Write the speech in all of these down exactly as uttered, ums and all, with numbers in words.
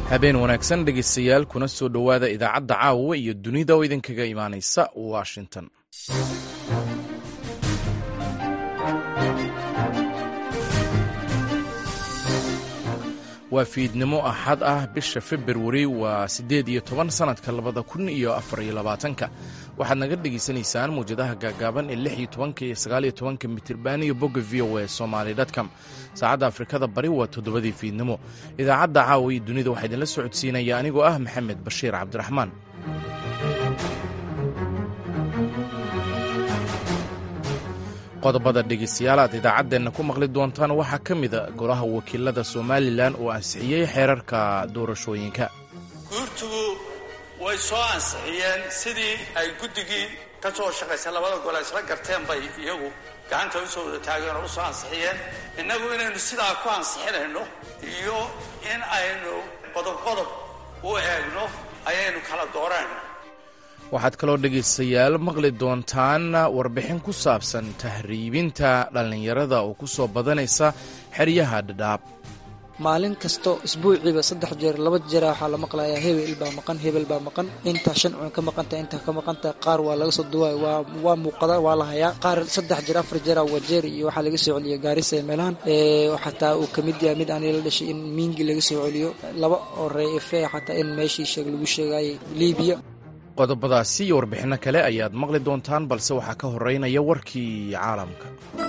habeen wanaagsan dhegaystayaal kuna soo dhowaada idaacadda caawa iyo dunida oo idinkaga imaanaysa washington. waa fiidnimo axad ah bisha februari waa siddeed iyo toban sannadka labada kun iyo afar iyo labaatanka waxaad naga dhegaysanaysaan mawjadaha gaagaaban ee lix iyo tobanka iyo sagaal iyo tobanka mitirban iyo bogga v o a somali dotcom. saacadda afrikada bari waa toddobadii fiidnimo. idaacadda caawa iyo dunida waxaa idinla socodsiinaya anigoo ah maxamed bashiir cabdiraxmaan. qodobada dhegaystayaal aad idaacaddeenna ku maqli doontaan waxaa ka mida golaha wakiilada somalilan oo ansixiyey xeerarka doorashooyinka. guurtugu way soo ansixiyeen sidii ay guddigii ka soo shaqaysay labada gol ay isla garteen bay iyagu gacanta u soo wada taageen oo u soo ansixiyeen. innagu inaynu sidaa ku ansixinayno iyo in aynu qodob-qodob u eegno ayaynu kala doorayna. waxaad kaloo dhegaystayaal maqli doontaan warbixin ku saabsan tahriibinta dhallinyarada oo ku soo badanaysa xeryaha dhadhaab. maalin kasto isbuuciiba saddex jeer laba jeer waxaa la maqlayaa hebel baa maqan hebel baa maqan intaa shan cun ka maqanta intaa ka maqanta qaar waa laga soo duwaay waa waa muuqada waa la hayaa qaar saddex jeer afar jeer wajeer iyo waxaa laga soo celiyo gaarisa meelahan ee xataa uu kamid yahay mid aan la dhashay in miingi laga soo celiyo laba oo reefe xataa in meeshii sheeg lagu sheegay Liibiya. qodobadaasi iyo warbixinno kale ayaad maqli doontaan balse waxaa ka horeynaya warkii caalamka.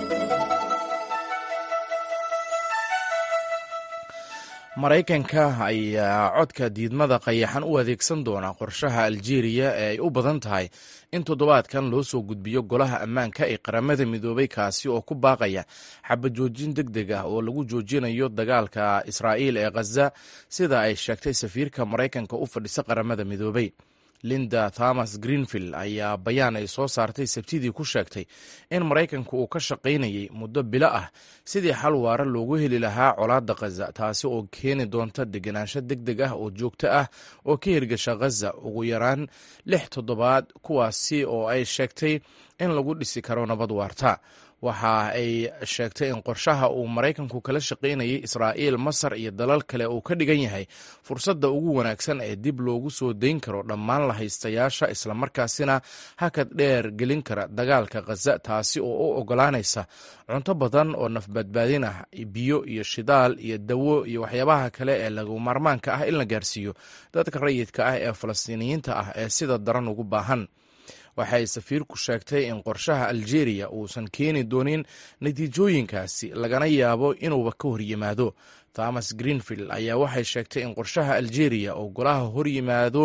maraykanka ayaa codka diidmada qayaxan u adeegsan doona qorshaha aljeeriya ee ay u badan tahay in toddobaadkan loo soo gudbiyo golaha ammaanka ee qaramada midoobay kaasi oo ku baaqaya xabad joojin deg deg ah oo lagu joojinayo dagaalka israa'iil ee khaza sida ay sheegtay safiirka maraykanka u fadhisa qaramada midoobay. linda thomas greenfield ayaa bayaan ay soo saartay sabtidii ku sheegtay in maraykanku uu ka shaqaynayay muddo bilo ah sidii xal waara loogu heli lahaa colaadda khaza taasi oo keeni doonta degenaansho deg deg ah oo joogto ah oo ka hirgasha khaza ugu yaraan lix toddobaad kuwaasi oo ay sheegtay in lagu dhisi karo nabad waarta. waxa ay sheegtay in qorshaha uu maraykanku kala shaqaynayay israa'iil masar iyo dalal kale uu ka dhigan yahay fursadda ugu wanaagsan ee dib loogu soo dayn karo dhammaan la haystayaasha islamarkaasina hakad dheer gelin kara dagaalka khaza taasi oo u ogolaanaysa cunto badan oo nafbadbaadin ah biyo iyo shidaal iyo dawo iyo waxyaabaha kale ee lagu maarmaanka ah in la gaarsiiyo dadka rayidka ah ee falastiiniyiinta ah ee sida daran ugu baahan. waxay safiirku sheegtay in qorshaha aljeeriya uusan keeni doonin natiijooyinkaasi lagana yaabo inuuba ka hor yimaado. thomas greenfield ayaa waxay sheegtay in qorshaha aljeeriya oo golaha hor yimaado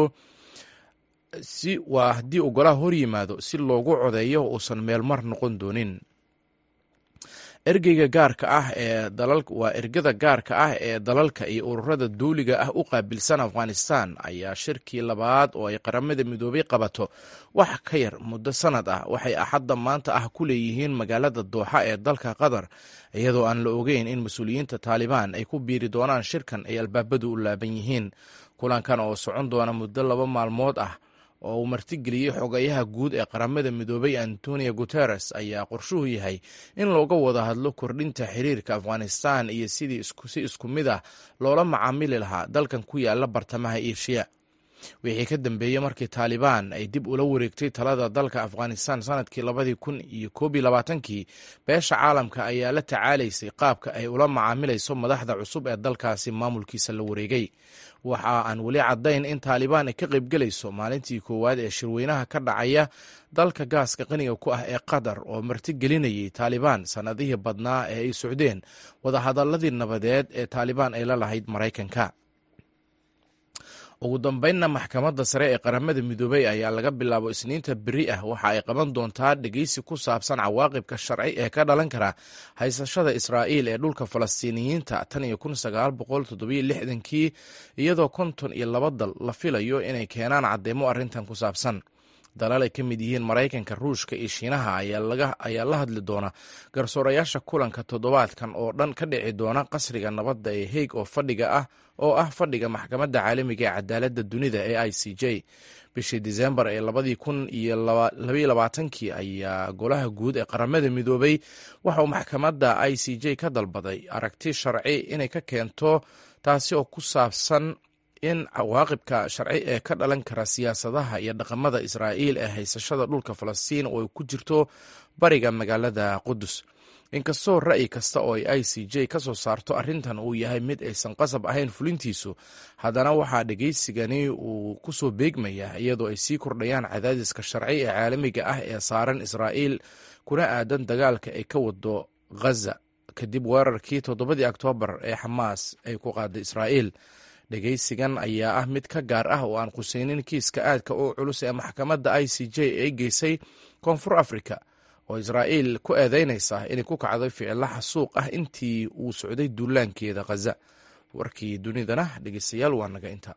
si waa haddii uu golaha hor yimaado si loogu codeeyo uusan meelmar noqon doonin. ergeyga gaarka ah ee dalalka waa ergada gaarka ah ee dalalka iyo ururada dawliga ah u qaabilsan afghanistan ayaa shirkii labaad oo ay qaramada midoobay qabato wax ka yar muddo sanad ah waxay axadda maanta ah ku leeyihiin magaalada dooxa ee dalka qatar iyadoo aan la ogeyn in mas-uuliyiinta taalibaan ay ku biiri doonaan shirkan ay albaabadu u laaban yihiin. kulankan oo socon doona muddo laba maalmood ah oo uu martigeliyey xogayaha guud ee qaramada midoobay antonio guteres ayaa qorshuhu yahay in looga wada hadlo kordhinta xiriirka afghanistan iyo sidii si isku mid ah loola macaamili lahaa dalkan ku yaala bartamaha eeshiya. wixii ka dambeeyey markii taalibaan ay dib ula wareegtay talada dalka afghanistan sanadkii labadii kun iyo koob iyo labaatankii beesha caalamka ayaa la tacaalaysay qaabka ay ula macaamilayso madaxda cusub ee dalkaasi maamulkiisa la wareegay. waxa aan weli caddayn in taalibaan ay ka qaybgelayso maalintii koowaad ee shirweynaha ka dhacaya dalka gaaska qaniga ku ah ee qatar oo martigelinayay taalibaan sannadihii badnaa ee ay socdeen wadahadaladii nabadeed ee taalibaan ay la lahayd maraykanka. ugu dambeynna maxkamadda sare ee qaramada midoobey ayaa laga bilaabo isniinta beri ah waxa ay qaban doontaa dhegeysi ku saabsan cawaaqibka sharci ee ka dhalan kara haysashada israa'iil ee dhulka falastiiniyiinta tan iyo kun sagaal boqol toddobiyo lixdankii iyadoo konton iyo laba dal la filayo inay keenaan cadeymo arrintan ku saabsan. dalal ay ka mid yihiin maraykanka ruushka iyo shiinaha ayaa la hadli doona garsoorayaasha kulanka toddobaadkan oo dhan ka dhici doona qasriga nabadda ee haig oo fadhiga ah oo ah fadhiga maxkamadda caalamiga ee cadaaladda dunida ee i c j. bishii disembar ee labadii kun iyo labaiyo labaatankii ayaa golaha guud ee qaramada midoobay waxa uu maxkamadda i c j ka dalbaday aragti sharci inay ka keento taasi oo ku saabsan in cawaaqibka sharci ee ka dhalan kara siyaasadaha iyo dhaqamada israa'iil ee haysashada dhulka falastiin oo ay ku jirto bariga magaalada qudus. inkastoo ra'yi kasta oo ay i c j ka soo saarto arrintan uu yahay mid aysan qasab ahayn fulintiisu, haddana waxaa dhegaysigani uu ku soo beegmayaa iyadoo ay sii kordhayaan cadaadiska sharci ee caalamiga ah ee saaran israa'iil kuna aadan dagaalka ay ka wado ghaza kadib weerarkii toddobadii oktoobar ee xamaas ay ku qaaday israa'iil. dhegaysigan ayaa ah mid ka gaar ah oo aan qusaynin kiiska aadka u culus ee maxkamadda i c j ay geysay koonfur afrika oo israa'iil ku eedeynaysa inay ku kacday ficilo xasuuq ah intii uu socday duulaankeeda ghaza. warkii dunidana dhegeystayaal waa naga inta.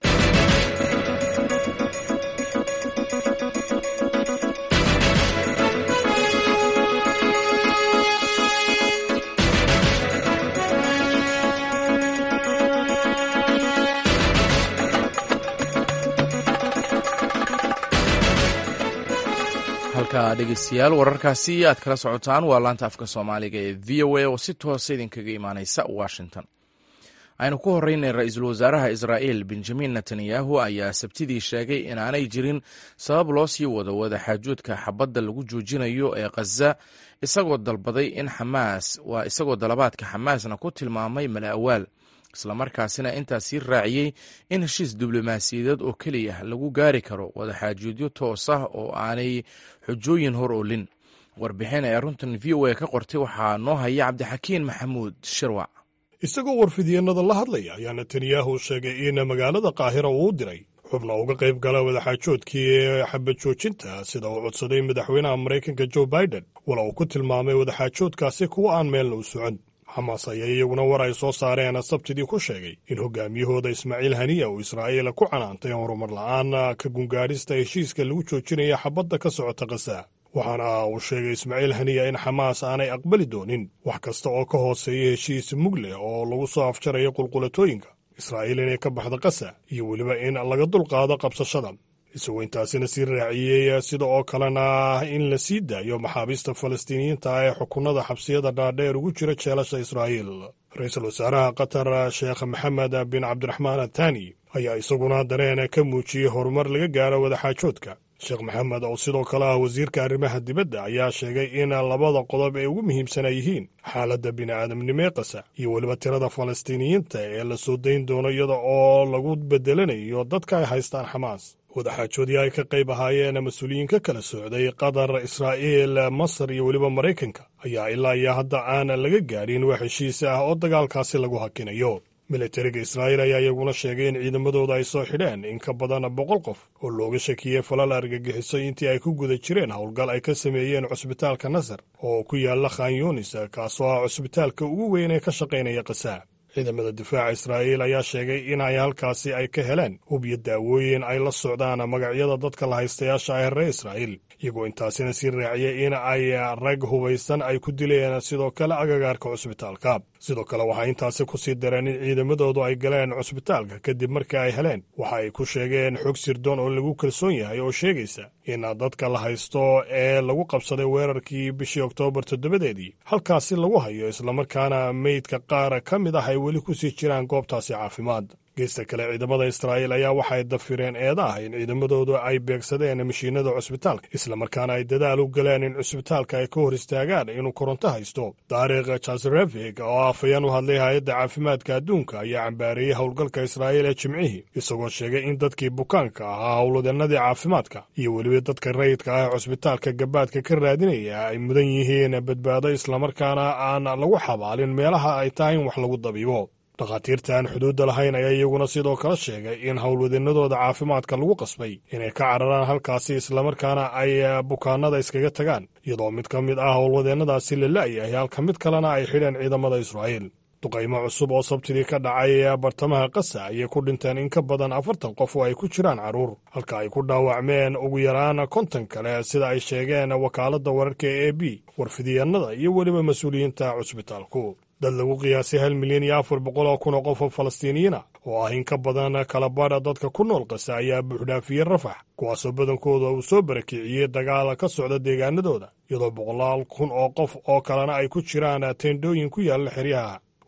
halka dhegeystayaal wararkaasi aad kala socotaan waa laanta afka soomaaliga ee v o a oo si toosa idinkaga imaaneysa washington. aynu ku horeynay ra-iisul wasaaraha israa'iil benjamin netanyahu ayaa sabtidii sheegay inaanay jirin sabab loo sii wado wadaxaajoodka xabadda lagu joojinayo ee ghaza, isagoo dalbaday in xamaas waa isagoo dalabaadka xamaasna ku tilmaamay mala awaal, islamarkaasina intaas sii raaciyey in heshiis diblomaasiyadeed oo keliya lagu gaari karo wadaxaajoodyo toos ah oo aanay xujooyin hor oolin. warbixin ee runtan v o a ka qortay waxaa noo haya cabdixakiin maxamuud shirwac. isagoo warfidyeenada la hadlaya ayaa netanyahu sheegay in magaalada qaahira uu u diray xubna uga qayb gala wadaxaajoodkii ee xabad joojinta sida uu codsaday madaxweynaha maraykanka joe biden, wala uu ku tilmaamay wadaxaajoodkaasi kuwa aan meelna u socon. xamaas ayaa iyaguna war ay soo saareen sabtidii ku sheegay in hogaamiyahooda ismaaciil haniya uu israa'iil ku canaantay horumar la'aan ka gungaadhista heshiiska lagu joojinaya xabadda ka socota ghaza. waxaana uu sheegay ismaaciil haniya in xamaas aanay aqbali doonin wax kasta oo ka hooseeya heshiis mug leh oo lagu soo afjarayo qulqulatooyinka israa'iil inay ka baxda ghaza iyo weliba in laga dulqaado qabsashada, isagoo intaasina sii raaciyey sida oo kalena in la sii daayo maxaabiista falastiiniyiinta ah ee xukunada xabsiyada dhaadheer ugu jira jeelasha israa'iil. ra-iisul wasaaraha qatar sheekh maxamed bin cabdiraxmaan athani ayaa isaguna dareen ka muujiyey horumar laga gaaro wadaxaajoodka. sheekh maxamed oo sidoo kale ah wasiirka arrimaha dibadda ayaa sheegay in labada qodob ee ugu muhiimsan ay yihiin xaaladda bini'aadamnimo ee qasa iyo weliba tirada falastiiniyiinta ee la soo dayn doono iyada oo lagu bedelanayo dadka ay haystaan xamaas. wadaxaajoodii ay ka qayb ahaayeen mas-uuliyiin ka kala socday qatar, israa'iil, masar iyo weliba maraykanka ayaa ilaa iyo hadda aan laga gaadhin wax heshiis ah oo dagaalkaasi lagu hakinayo. militariga israa'iil ayaa iyaguna sheegay in ciidamadooda ay soo xidheen in ka badan boqol qof oo looga shakiyey falal argagixiso intii ay ku guda jireen howlgal ay ka sameeyeen cusbitaalka nasar oo ku yaalla khan yunis, kaasoo ah cusbitaalka ugu weyn ee ka shaqaynaya ghaza. ciidamada difaaca israa'iil ayaa sheegay in ay halkaasi ay ka heleen hub iyo daawooyin ay la socdaan magacyada dadka la haystayaasha ah reer israa'iil, iyagoo intaasina sii raaciyey in ay rag hubaysan ay ku dileen sidoo kale agagaarka cusbitaalka. sidoo kale waxay intaasi ku sii dareen in ciidamadoodu ay galeen cusbitaalka kadib markii ay heleen waxa ay ku sheegeen xog sirdoon oo lagu kalsoon yahay oo sheegaysa in dadka la haysto ee lagu qabsaday weerarkii bishii oktoobar toddobadeedii halkaasi lagu hayo, islamarkaana meydka qaar ka mid ah ay weli ku sii jiraan goobtaasi caafimaad. geesta kale ciidamada israa'iil ayaa waxay dafireen eeda ah in ciidamadoodu ay beegsadeen mashiinada cusbitaalka, islamarkaana ay dadaal u galeen in cusbitaalka ay ka hor istaagaan inuu koronto haysto. taarikh jasrevig oo afayeen u hadlay hay-adda caafimaadka adduunka ayaa cambaareeyey howlgalka israa'iil ee jimcihii, isagoo sheegay in dadkii bukaanka ahaa howlwadeenadii caafimaadka iyo weliba dadka rayidka ah ee cusbitaalka gabaadka ka raadinaya ay mudan yihiin badbaado, islamarkaana aan lagu xabaalin meelaha ay tahay in wax lagu dabiibo. dhakhaatiirta aan xuduudda lahayn ayaa iyaguna sidoo kale sheegay in howlwadeenadooda caafimaadka lagu qasbay inay ka cararaan halkaasi, islamarkaana ay bukaanada iskaga tagaan, iyadoo mid ka mid ah howlwadeennadaasi la la'yahay halka mid kalena ay xidheen ciidamada israa'iil. duqaymo cusub oo sabtidii ka dhacay bartamaha qasa ayay ku dhinteen in ka badan afartan qof oo ay ku jiraan carruur, halka ay ku dhaawacmeen ugu yaraan konton kale sida ay sheegeen wakaaladda wararka ee a b, warfidyeenada iyo weliba mas-uuliyiinta cusbitaalku. dad lagu qiyaasay hal milyan iyo afar boqol oo kun oo qof oo falastiiniyiina oo ah in ka badan kala badha dadka ku nool qasa ayaa buuxdhaafiyey rafax, kuwaasoo badankooda uu soo barakiciyey dagaal ka socda deegaanadooda, iyadoo boqolaal kun oo qof oo kalena ay ku jiraan teendhooyin ku yaalla xeryaha.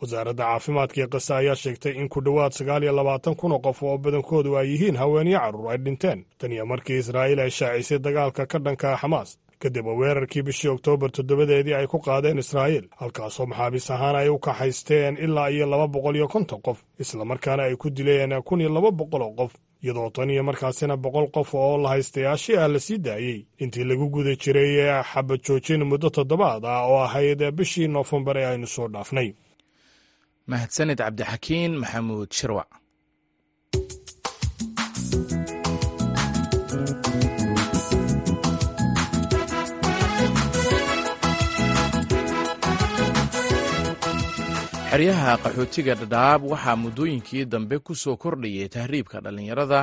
wasaaradda caafimaadka ee qasa ayaa sheegtay in ku dhowaad sagaal iyo labaatan kun oo qof oo badankoodu ay yihiin haweenyo carruur ay dhinteen tan iyo markii israa'iil ay shaacisay dagaalka ka dhanka xamaas kadib weerarkii bishii oktoobar toddobadeedii ay ku qaadeen israa'iil halkaasoo maxaabiis ahaan ay u kaxaysteen ilaa iyo laba boqol iyo konton qof islamarkaana ay ku dileen kun iyo laba boqol oo qof iyadoo tan iyo markaasina boqol qof oo la haystayaashii ah la sii daayey intii lagu guda jiray xabad joojin muddo toddobaad ah oo ahayd bishii noofembar ee aynu soo dhaafnay. mahadsanid cabdixakiin maxamuud shirwac. xeryaha qaxootiga dhadhaab waxaa muddooyinkii dambe ku soo kordhayay tahriibka dhallinyarada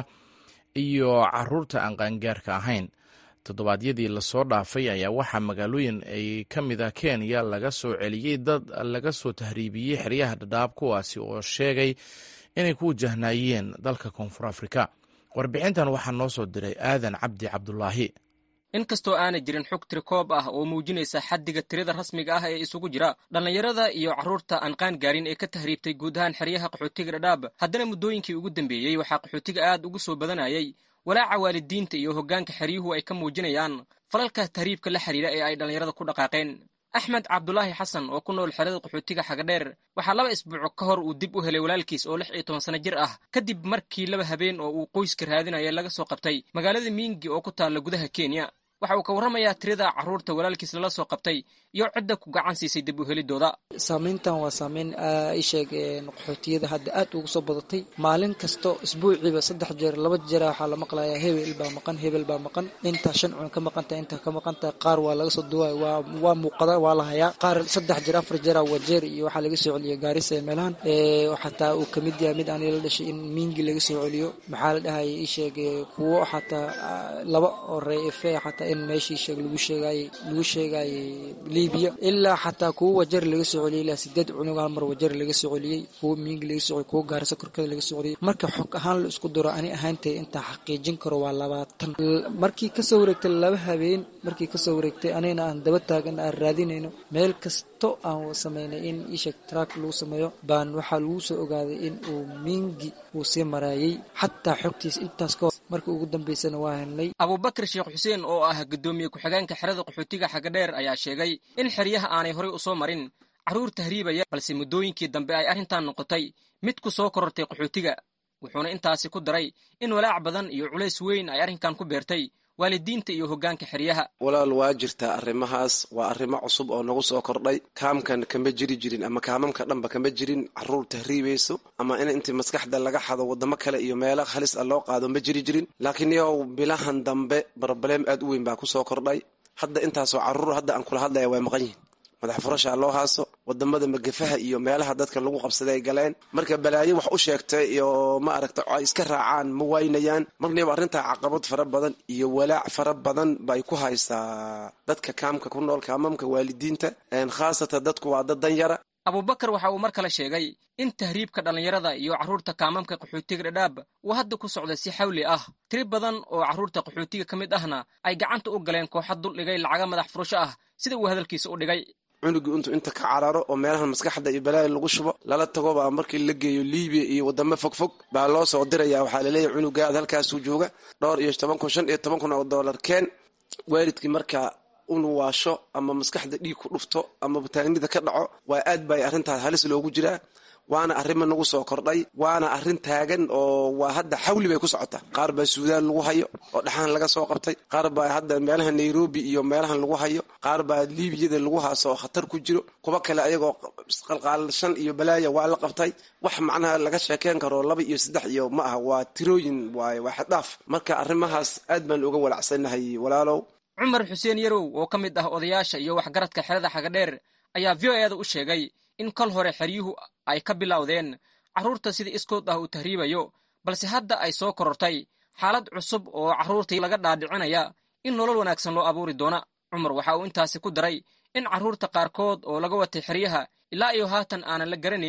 iyo carruurta aan qaangaarka ahayn. toddobaadyadii lasoo dhaafay ayaa waxaa magaalooyin ay ka mid ah kenya laga soo celiyey dad laga soo tahriibiyey xeryaha dhadhaab kuwaasi oo sheegay inay ku wajahnaayeen dalka koonfur afrika. warbixintan waxaa noo soo diray aadan cabdi cabdulaahi. inkastoo aanay jirin xog tirikoob ah oo muujinaysa xaddiga tirada rasmiga ah ee isugu jira dhallinyarada iyo carruurta aan qaan gaarin ee ka tahriibtay guud ahaan xeryaha qaxootiga dhadhaab, haddana muddooyinkii ugu dambeeyey waxaa qaxootiga aad ugu soo badanayay walaaca waalidiinta iyo hoggaanka xeryuhu ay ka muujinayaan falalka tahriibka la xidhiidha ee ay dhallinyarada ku dhaqaaqeen. axmed cabdulaahi xasan oo ku nool xerada qaxootiga xagadheer waxaa laba isbuuc ka hor uu dib u helay walaalkiis oo lix iyo toban sano jir ah kadib markii laba habeen oo uu qoyska raadinaya laga soo qabtay magaalada miingi oo ku taalla gudaha kenya. waxa uu ka warramayaa tirada carruurta walaalkiis lala soo qabtay iyo cidda ku gacan siisay dib u helidooda. saamayntan waa saamayn i sheeg qaxootiyada hadda aad ugu soo badatay. maalin kasto isbuuciiba saddex jeer laba jeer waxaa la maqlayaa hebel baa maqan hebel baa maqan intaa shan cun ka maqanta intaa ka maqanta qaar waa laga soo duwaay waa waa muuqada waa la hayaa qaar saddex jeer afar jeer wajeer iyo waxaa laga soo celiyay gaarisa meelahan ee xataa uu kamid yahay mid aan la dhashay in miingi laga soo celiyo. maxaa la dhahay i sheeg kuwo xataa laba oo reefe xataa in meeshii sheeg lagu sheegay lagu sheegay Liibiya ilaa xataa kuwa wajeer laga soo celiyay ilaa sideed cunug hal mar wajeer laga soo celiyay kuwa miingi laga soo celiyay kuwa gaarisa korkada laga soo celiyay. marka xog ahaan la isku daro ani ahaantay inta xaqiijin karo waa labaatan. markii ka soo wareegtay laba habeen markii ka soo wareegtay anayna aan daba taagan aan raadinayno meel kasto aan sameynay in isha track lagu sameeyo baan waxaa lagu soo ogaaday in uu miingi uu sii marayay xataa xogtiis intaas ka markii ugu dambeysana waa helnay. abubakar sheekh xuseen oo ah gudoomiye ku-xigeenka xerada qaxootiga xagadheer ayaa sheegay in xeryaha aanay horay u soo marin carruur tahriibaya balse muddooyinkii dambe ay arrintan noqotay mid ku soo korortay qaxootiga. wuxuuna intaasi ku daray in walaac badan iyo culays weyn ay arrinkan ku beertay waalidiinta iyo hoggaanka xeryaha. walaal waa jirtaa arrimahaas waa arrimo cusub oo nagu soo kordhay. kaamkan kama jiri jirin ama kaamamka dhanba kama jirin carruur tahriibayso ama in intii maskaxda laga xado waddamo kale iyo meelo halis ah loo qaado ma jiri jirin. laakiin yow bilahan dambe broblem aad u weyn baa ku soo kordhay. hadda intaasoo carruur hadda aan kula hadlaya way maqan yihiin madax furashaa loo haaso wadamada magafaha iyo meelaha dadka lagu qabsaday ay galeen. marka balaayo wax u sheegtay iyo ma aragta ay iska raacaan ma waynayaan. marnaba arrintaa caqabad fara badan iyo walaac fara badan bay ku haysaa dadka kaamka ku nool kaamamka waalidiinta khaasatan dadku waa dad danyara. abubakar waxa uu mar kale sheegay in tahriibka dhallinyarada iyo carruurta kaamamka qaxootiga dhadhaab uu hadda ku socda si xawli ah. tiri badan oo carruurta qaxootiga ka mid ahna ay gacanta u galeen kooxa dul dhigay lacaga madax furasho ah sida uu hadalkiisa u dhigay. cunugii intuu inta ka cararo oo meelahan maskaxda iyo balaayo lagu shubo lala tago baa markii la geeyo liibiya iyo wadamo fogfog baa loo soo diraya. waxaa laleeyahay cunugaad halkaasuu jooga dhowr iyo toban kun shan iyo toban kun oo dollar keen. waalidkii markaa unu waasho ama maskaxda dhiig ku dhufto ama bataanida ka dhaco waa aad bay arrintaas halis loogu jiraa. waana arrimo nagu soo kordhay waana arrin taagan oo waa hadda xawli bay ku socotaa. qaar baa suudaan lagu hayo oo dhaxaan laga soo qabtay, qaar baa hadda meelaha nairobi iyo meelahan lagu hayo, qaar baa liibiyada lagu haaso oo khatar ku jiro, kuwa kale ayagoo qalqaalashan iyo balaaya waa la qabtay. wax macnaha laga sheekeen karo laba iyo saddex iyo ma aha, waa tirooyin waaye waa xaddaaf. marka arrimahaas aad baan uga walacsanahay walaalow. cumar xuseen yarow oo ka mid ah odayaasha iyo waxgaradka xerada xagadheer ayaa v o e da u sheegay in kol hore xeryuhu ay ka bilowdeen carruurta sidii iskood ah uu tahriibayo, balse hadda ay soo korortay xaalad cusub oo carruurtii laga dhaadhicinaya in nolol wanaagsan loo abuuri doona. cumar waxa uu intaasi ku daray in carruurta qaarkood oo laga watay xeryaha ilaa iyo haatan aanan la garanaynin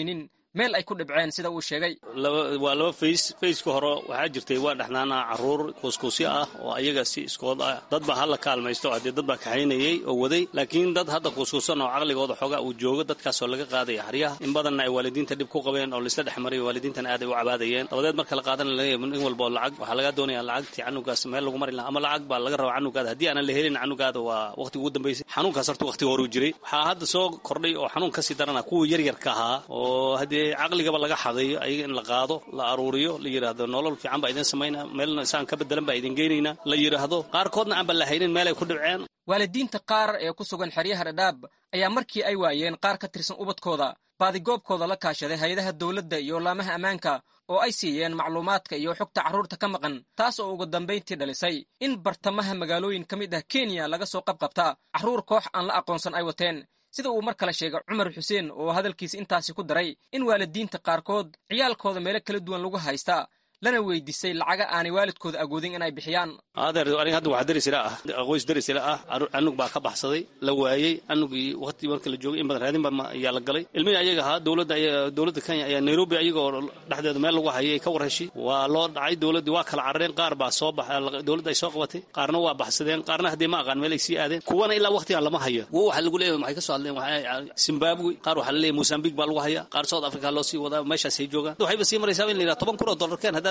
meel ay ku dhibceen sida uu sheegay. waa laba fays fayska hore waxaa jirtay waa dhexnaana caruur kuuskuusyo ah oo ayaga si iskood ah dad baa hala kaalmaysto haddii dad baa kaxaynayay oo waday laakiin dad hadda kuuskuusan oo caqligooda xoogaa uu joogo dadkaasoo laga qaadaya xeryaha in badanna ay waalidiinta dhib ku qabeen oo laisla dhex maray waalidiintana aad ay u cabaadayeen dabadeed marka la qaadana laleeyahay in walba oo lacag waxaa laga doonayaa lacagtii canugaas meel lagu mari lahaa ama lacag baa laga rabaa canugaada haddii aanan la helin canugaada waa waqtiga ugu dambaysay xanuunkaas horta waqtiga hore u jiray waxaa hadda soo kordhay oo xanuun kasii darana kuwa yaryarka ahaa oo haddii caqligaba laga xadayo ayaga in la qaado la aruuriyo la yidhaahdo nolol fiican baa idin samaynaa meelna isaan ka bedelan baa idin geynaynaa la yidhaahdo qaarkoodna aanba la haynin meel ay ku dhibceen. waalidiinta qaar ee ku sugan xeryaha Dhadhaab ayaa markii ay waayeen qaar ka tirsan ubadkooda baadigoobkooda la kaashaday hay'adaha dawladda iyo laamaha ammaanka oo ay siiyeen macluumaadka iyo xogta carruurta ka maqan taas oo ugu dambayntii dhalisay in bartamaha magaalooyin ka mid ah Kenya laga soo qabqabta carruur koox aan la aqoonsan ay wateen sida uu mar kale sheegay Cumar Xuseen oo hadalkiisa intaasi ku daray in waalidiinta qaarkood ciyaalkooda meelo kala duwan lagu haysta lana weydiisay lacaga aanay waalidkooda agoodin inay bixiyaan. adeer aniga hadda waxa darisila ah aqoys darisila ah anug baa ka baxsaday la waayay anugii waqti marka la joogay in badan raadin baa ayaa la galay ilmihi ayaga ha dawladda ayaa dawladda Kenya ayaa Nairobi ayaga dhaxdeeda meel lagu hayay ka warhayshi waa loo dhacay dawladda waa kala carareen qaar baa soo baxay dawladda ay soo qabatay qaarna waa baxsadeen qaarna hadii ma aqaan meel ay sii aadeen kuwana ilaa waqtigan lama hayo waxa lagu leeyahay maxay ka soo hadleen waxa Zimbabwe qaar waxa la leeyahay Mozambique baa lagu hayaa qaar South Africa loo sii wadaa meeshaas ay joogaan waxay sii maraysaa in la yiraahdo toban kun oo dollar keen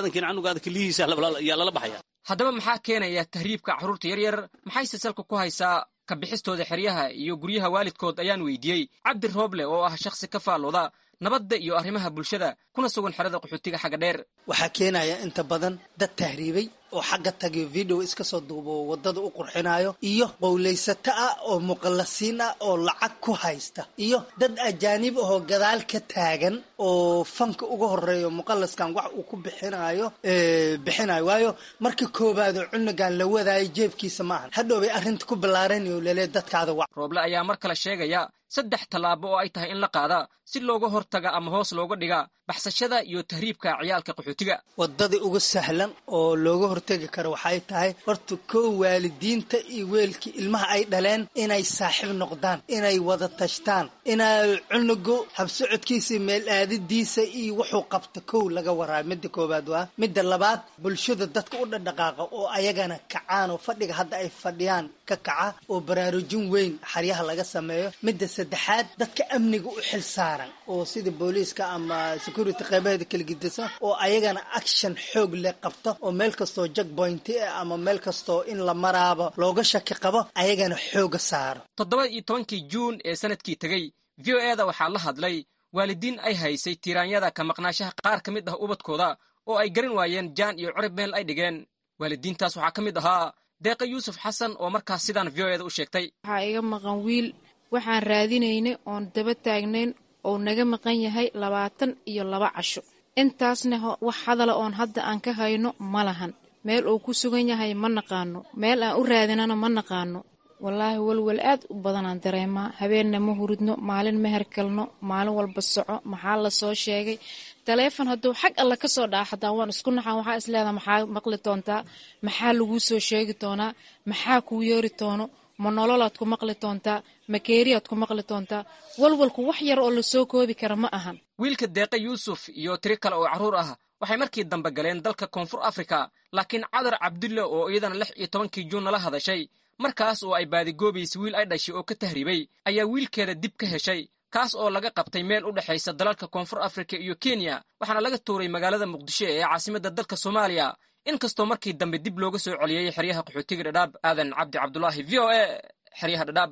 haddaba maxaa keenaya tahriibka carruurta yaryar maxayse salka ku haysaa ka bixistooda xeryaha iyo guryaha waalidkood ayaan weydiiyey Cabdi Rooble oo ah shakhsi ka faalooda nabadda iyo arrimaha bulshada kuna sugan xerada qaxootiga xagga dheer. waxaa keenaya inta badan dad tahriibay oo xagga tagay video iska soo duubo wadada u qurxinayo iyo qowleysata ah oo muqallasiin ah oo lacag ku haysta iyo dad ajaanib ah oo gadaal ka taagan oo fanka uga horeeyo muqallaskan wax uu ku bixinayo ee bixinayo waayo marka koobaad cunugan la wadaayo jeebkiisa ma ahan hadhow bay arrinta ku ballaaranayoo leeyahay dadkaada wax. Rooble ayaa mar kale sheegaya saddex talaabo oo ay tahay in la qaada si looga hortaga ama hoos looga dhiga baxsashada iyo tahriibka ciyaalka qaxootiga. wadada ugu sahlan oo looga hortagi karo waxay tahay horta koo waalidiinta iyo weelkii ilmaha ay dhaleen inay saaxiib noqdaan inay wada tashtaan inay cunugu habsocodkiisa meel aadidiisa iyo wuxuu qabta kow laga waraa midda koobaad waa midda labaad bulshada dadka u dhaqaaqa oo ayagana kacaan oo fadhiga hadda ay fadhiyaan ka kaca oo baraarujin weyn xaryaha laga sameeyo midda saddexaad dadka amniga u xil saaran oo sida booliiska ama security qaybaheeda kala gedisan oo ayagana action xoog leh qabto oo meel kastoo checkpoint ama meel kastoo in la maraabo looga shaki qabo ayagana xooga saaro. toddoba iyo tobankii Juun ee sanadkii tagay V O A da waxaa la hadlay waalidiin ay haysay tiraanyada ka maqnaashaha qaar ka mid ah ubadkooda oo ay garan waayeen jaan iyo cirib meel ay dhigeen. waalidiintaas waxaa ka mid ahaa Deeqa Yuusuf Xasan oo markaas sidaan V O A da u sheegtay. waxaa iga maqan wiil waxaan raadinaynay oon daba taagnayn oo naga maqan yahay labaatan iyo laba casho intaasna wax hadala oon hadda aan ka hayno ma lahan meel uu ku sugan yahay ma naqaano meel aan u raadinana ma naqaano wallaahi walwal aad u badanaan dareemaa habeenna ma hurudno maalin ma herkalno maalin walba soco maxaa la soo sheegay taleefon hadduu xag alla ka soo dhaca haddaan waan isku naxaan waxaa isleedaha maxaa maqli doontaa maxaa laguu soo sheegi doonaa maxaa kuu yeeri doono ma nololaad ku maqli doontaa ma keeriyaad ku maqli doontaa walwalku wax yar oo la soo koobi kara ma ahan. wiilka Deeqa Yuusuf iyo tiri kale oo carruur ah waxay markii dambe galeen dalka Koonfur Afrika laakiin Cadar Cabdulle oo iyadana lix iyo tobankii Juun la hadashay markaas oo ay baadigoobaysay wiil ay dhashay oo ka tahriibay ayaa wiilkeeda dib ka heshay kaas oo laga qabtay meel u dhaxaysa dalalka Koonfur Afrika iyo Kenya waxaana laga tuuray magaalada Muqdisho ee caasimadda dalka Soomaaliya inkastoo markii dambe dib looga soo celiyay xeryaha qaxootiga Dhadhaab. Aadan Cabdi Cabdullaahi V O A xeryaha Dhadhaab.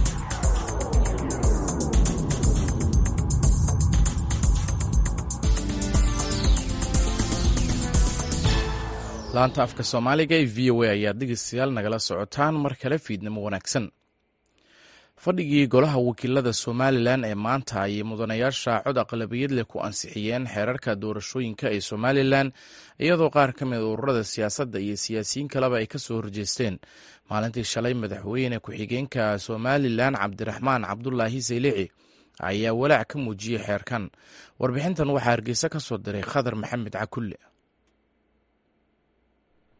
laanta afka Soomaaliga ee V O A ayaa dhegeystayaal nagala socotaan mar kale fiidnimo wanaagsan. fadhigii golaha wakiilada Somalilan ee maanta ay mudanayaasha cod aqlabiyad leh ku ansixiyeen xeerarka doorashooyinka ee Somalilan iyadoo qaar ka mid ururada siyaasadda iyo siyaasiyiin kaleba ay ka soo horjeesteen. maalintii shalay madaxweyne ku-xigeenka Somalilan Cabdiraxmaan Cabdulaahi Saylici ayaa walaac ka muujiyey xeerkan. warbixintan waxaa Hargeysa ka soo diray Khadar Maxamed Cakulle.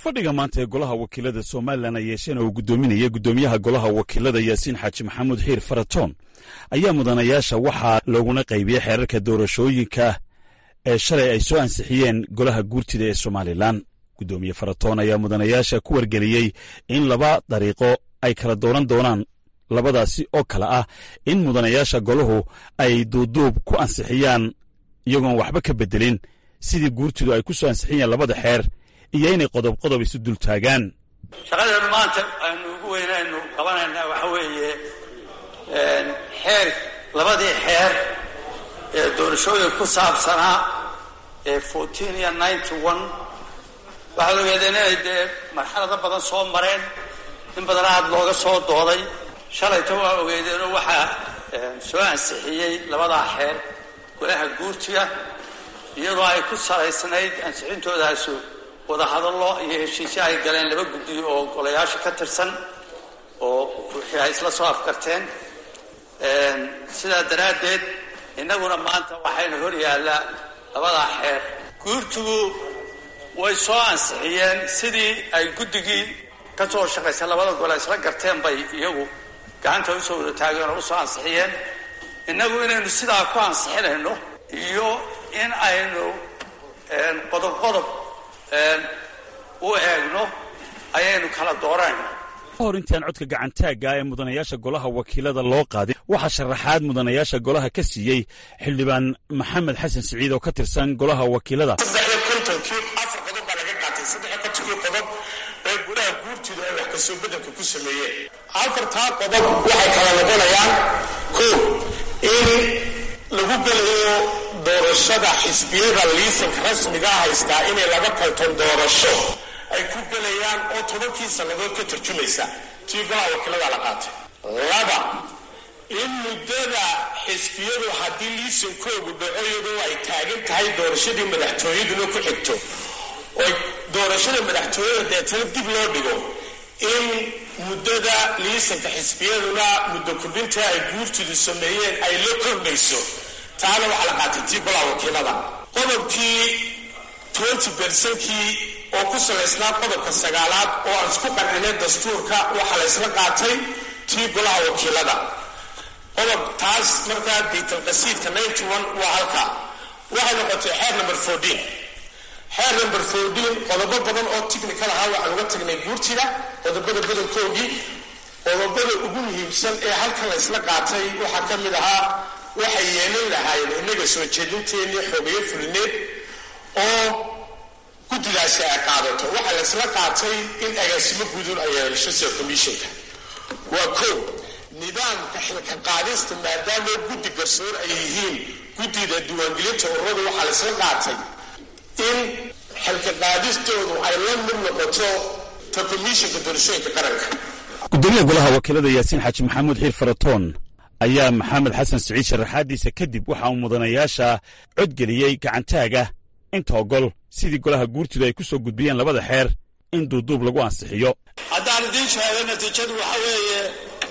fadhiga maanta ee golaha wakiilada Somaliland ay yeesheen oo gudoominaya gudoomiyaha golaha wakiilada Yaasiin Xaaji Maxamuud Xiir Faratoon ayaa mudanayaasha waxaa looguna qaybiyay xeerarka doorashooyinka ee shalay ay soo ansixiyeen golaha guurtida ee Somaliland. Gudoomiye Faratoon ayaa mudanayaasha ku wargeliyay in laba dariiqo ay kala dooran doonaan, labadaasi oo kala ah in mudanayaasha golahu ay duuduub ku ansixiyaan iyagoon waxba ka bedelin sidii guurtidu ay ku soo ansixiyeen labada xeer, iyo inay qodob qodob isu dul taagaan. shaqadeenu maanta aynu ugu weynaynu qabanaynaa waxa weeye xeer labadii xeer ee doorashooyin ku saabsanaa ee fourteen iyo ninety one waxaa la ogeedeen inay dee marxalado badan soo mareen, in badan aad looga soo dooday. shalayta waa ogeedeenoo waxaa soo ansixiyey labadaa xeer golaha guurtiga iyadoo ay ku salaysnayd ansixintoodaasi wadahadallo iyo heshiisyo ay galeen laba guddi oo golayaasha ka tirsan oo wixii ay isla soo afkarteen. sidaa daraaddeed innaguna maanta waxayna hor yaallaa labadaa xeer. guurtigu way soo ansixiyeen sidii ay guddigii ka soo shaqaysay labada gole isla garteen bay iyagu gacanta u soo wada taageen oo u soo ansixiyeen. innagu inaynu sidaa ku ansixinayno iyo in aynu qodob qodob u eegno ayaynu kala dooranayna. hor intaan codka gacantaagga ee mudanayaasha golaha wakiilada loo qaadin waxaa sharaxaad mudanayaasha golaha ka siiyey xildhibaan maxamed xasan siciid oo ka tirsan golaha wakiilada. saddex iyo kontonkii afar qodob baa laga qaatay, saddex iyo kontonkii qodob ee golaha guurtida ay wax kasoo bedelka ku sameeyeen. afartaa qodob waxay kala noqonayaan kow in lagu gelayo doorashada xisbiyada liisanka rasmiga haystaa inay laga kalton doorasho ay ku gelayaan oo tobankii sannadood ka tarjumaysa tii golaha wakiilada la qaatay. laba in muddada xisbiyadu haddii liisankoogu dhaco iyadoo ay taagan tahay doorashadii madaxtooyaduna ku xigto oo doorashada madaxtooyada deetana dib loo dhigo in muddada liisanka xisbiyaduna muddo kordhinta ay guurtidu sameeyeen ay la kordhayso. taana waxaa la qaatay tii golaha wakiilada. qodobkii twenty bercenkii oo ku salaysnaa qodobka sagaalaad oo aan isku qarcinay dastuurka waxaa la isla qaatay tii golaha wakiilada. qodob taas markaa diitalqasiidka ninety one waa halkaa waxay noqotay xeer number fourteen. xeer number fourteen qodobo badan oo technical ahaa waxaan uga tagnay guurtida qodobada badankoogii. qodobada ugu muhiimsan ee halkan la isla qaatay waxaa ka mid ahaa waxay yeelan lahaayeen innaga soo jeedinteennii xogeyo fulineed oo guddigaasi ay qaadato. waxaa la isla qaatay in agaasimo guudun ay yeelasho sida commissionka. waa kow nidaamka xilka qaadista maadaama guddi garsoor ay yihiin guddida diiwaangelinta ururada waxaa la isla qaatay in xilka qaadistoodu ay la mid noqoto ta commissionka doorashooyinka qaranka. gudoomiyaha golaha wakiilada Yaasiin Xaaji Maxamuud Xiir Faratoon ayaa maxamed xasan siciid sharaxaadiisa kadib waxa uu mudanayaasha codgeliyey gacantaaga inta ogol sidii golaha guurtidu ay ku soo gudbiyeen labada xeer in duuduub lagu ansixiyo. haddaan idiin sheego natiijadu waxa weeye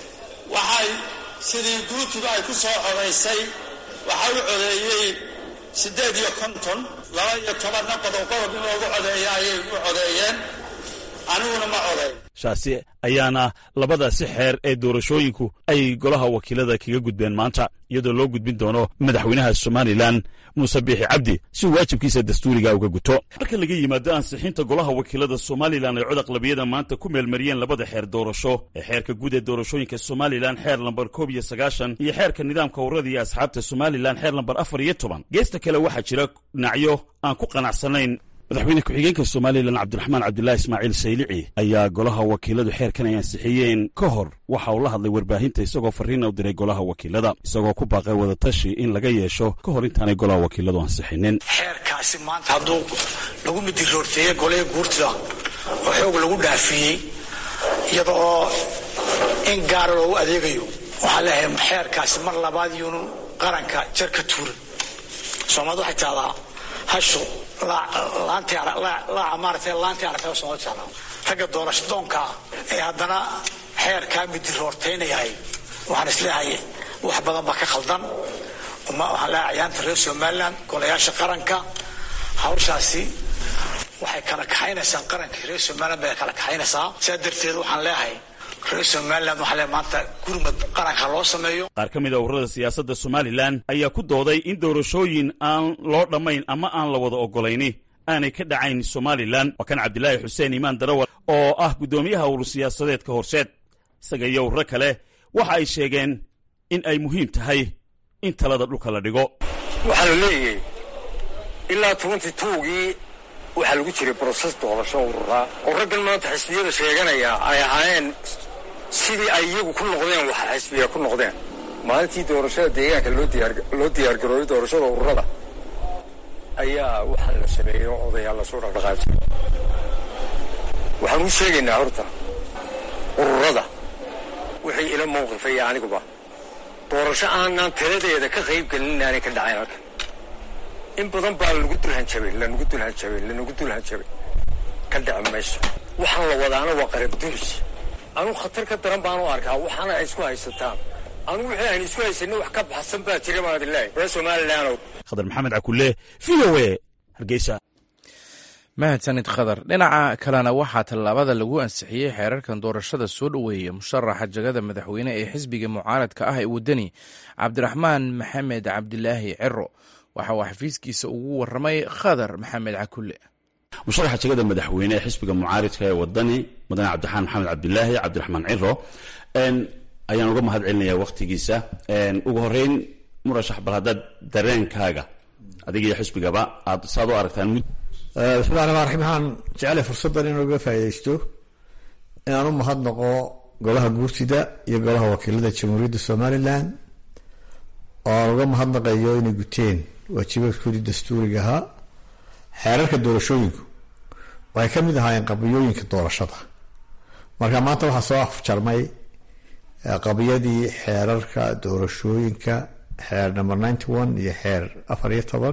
waxay sidii guurtidu ay ku soo codaysay waxa u codeeyey siddeed iyo konton, laba iyo tobanna qodob qodob in loogu codeeya ayay u codeeyeen, aniguna ma codayn. shaasi ayaana labadaasi xeer ee doorashooyinku ay golaha wakiilada kaga gudbeen maanta, iyadoo loo gudbin doono madaxweynaha Somaliland Muuse Biixi Cabdi si waajibkiisa dastuuriga uga guto. marka laga yimaado ansixinta golaha wakiilada Somaliland ay cod aqlabiyada maanta ku meelmariyeen labada xeer doorasho ee xeerka guud ee doorashooyinka Somaliland xeer lambar koob iyo sagaashan iyo xeerka nidaamka ururada iyo asxaabta Somaliland xeer lambar afar iyo toban. geesta kale waxaa jira dhinacyo aan ku qanacsanayn. madaxweyne ku-xigeenka Somaliland Cabdiraxmaan Cabdullaahi Ismaaciil Saylici ayaa golaha wakiiladu xeerkan ay ansixiyeen ka hor waxa uu la hadlay warbaahinta isagoo fariin u diray golaha wakiilada isagoo ku baaqay wadatashi in laga yeesho ka hor intaanay golaha wakiiladu ansixinin. xeerkaasi maanta hadduu lagu midiroorteeyey golaha guurtida oo xoog lagu dhaafiyey iyada oo in gaara loogu adeegayo waxaa leeyahay xeerkaasi mar labaad yuunu qaranka jar ka tuurin. Soomaalidu waxay tahdaa hasho ragga doorasho doonka ee haddana xeerkaa midiroortaynayahay waxaan isleeyahay wax badan baa ka khaldan. waxaan leeyahay ciyaanta reer Somaliland golayaasha qaranka hawshaasi waxay kala kaxaynaysaa qaranka reer somaliland bay kala kaxaynaysaa sidaa darteed waxaan leeyahay reer somaliland waxaa leeyahay maanta gurmad qaranka loo sameeyo. qaar ka mid a ururada siyaasadda somalilan ayaa ku dooday in doorashooyin aan loo dhammayn ama aan la wada ogolayni aanay ka dhacayn somalilan. waa kan cabdilaahi xuseen iimaan darawal oo ah guddoomiyaha urur siyaasadeedka horseed. isaga iyo ururo kale waxa ay sheegeen in ay muhiim tahay in talada dhulka la dhigo. waxaa la leeyahay ilaa tobantii tuugii waxaa lagu jiray broses doorasho ururaa oo raggan maanta xisbiyada sheeganaya ay ahaayeen sidii ay iyagu ku noqdeen waxa xisbiya ku noqdeen. maalintii doorashada deegaanka loo diyaargarooyay doorashada ururada ayaa waxaa la sameeyey oo odayaal lasoo dhaqdhaqaajiyay. waxaan u sheegaynaa horta ururada wixii ila mawqifaya aniguba doorasho aanaan taladeeda ka qayb gelin inaanay ka dhacayn halkan. in badan baa lagu dulhanjabay lanagu dulhanjabay lanagu dulhanjabay ka dhici mayso. waxaan la wadaana waa qarab duris. anugu khatar ka daran baan u arkaa waxaana ay isku haysataan. anugu wixii aan isku haysanno wax ka baxsan baa jira baan idinleeyahay reer somaliland. khadar maxamed cakulle v o a hargeysa. mahadsanid khadar. dhinaca kalena waxaa tallaabada lagu ansixiyey xeerarkan doorashada soo dhoweeya musharaxa jagada madaxweyne ee xisbiga mucaaradka ah ee waddani cabdiraxmaan maxamed cabdilaahi ciro. waxa uu xafiiskiisa ugu warramay khadar maxamed cakulle. musharaxa jagada madaxweyne ee xisbiga mucaaridka ee waddani mudane cabdiraxmaan maxamed cabdilaahi cabdiraxmaan ciro ayaan uga mahad celinayaa wakhtigiisa. ugu horreyn murashax bal haddaad dareenkaaga adiga iyo xisbigaba aad saad u aragtaan. bismillahi raxmaan raxiim. waxaan jeclay fursaddan inuu uga faa'iidaysto inaan u mahadnaqo golaha guurtida iyo golaha wakiilada jamhuuriyadda somalilan oo aan uga mahadnaqayo inay guteen waajibaadkoodii dastuuriga ahaa. xeerarka doorashooyinku waxay ka mid ahaayeen qabiyooyinka doorashada. marka maanta waxaa soo afjarmay qabiyadii xeerarka doorashooyinka xeer number ninety one iyo xeer afar iyo toban.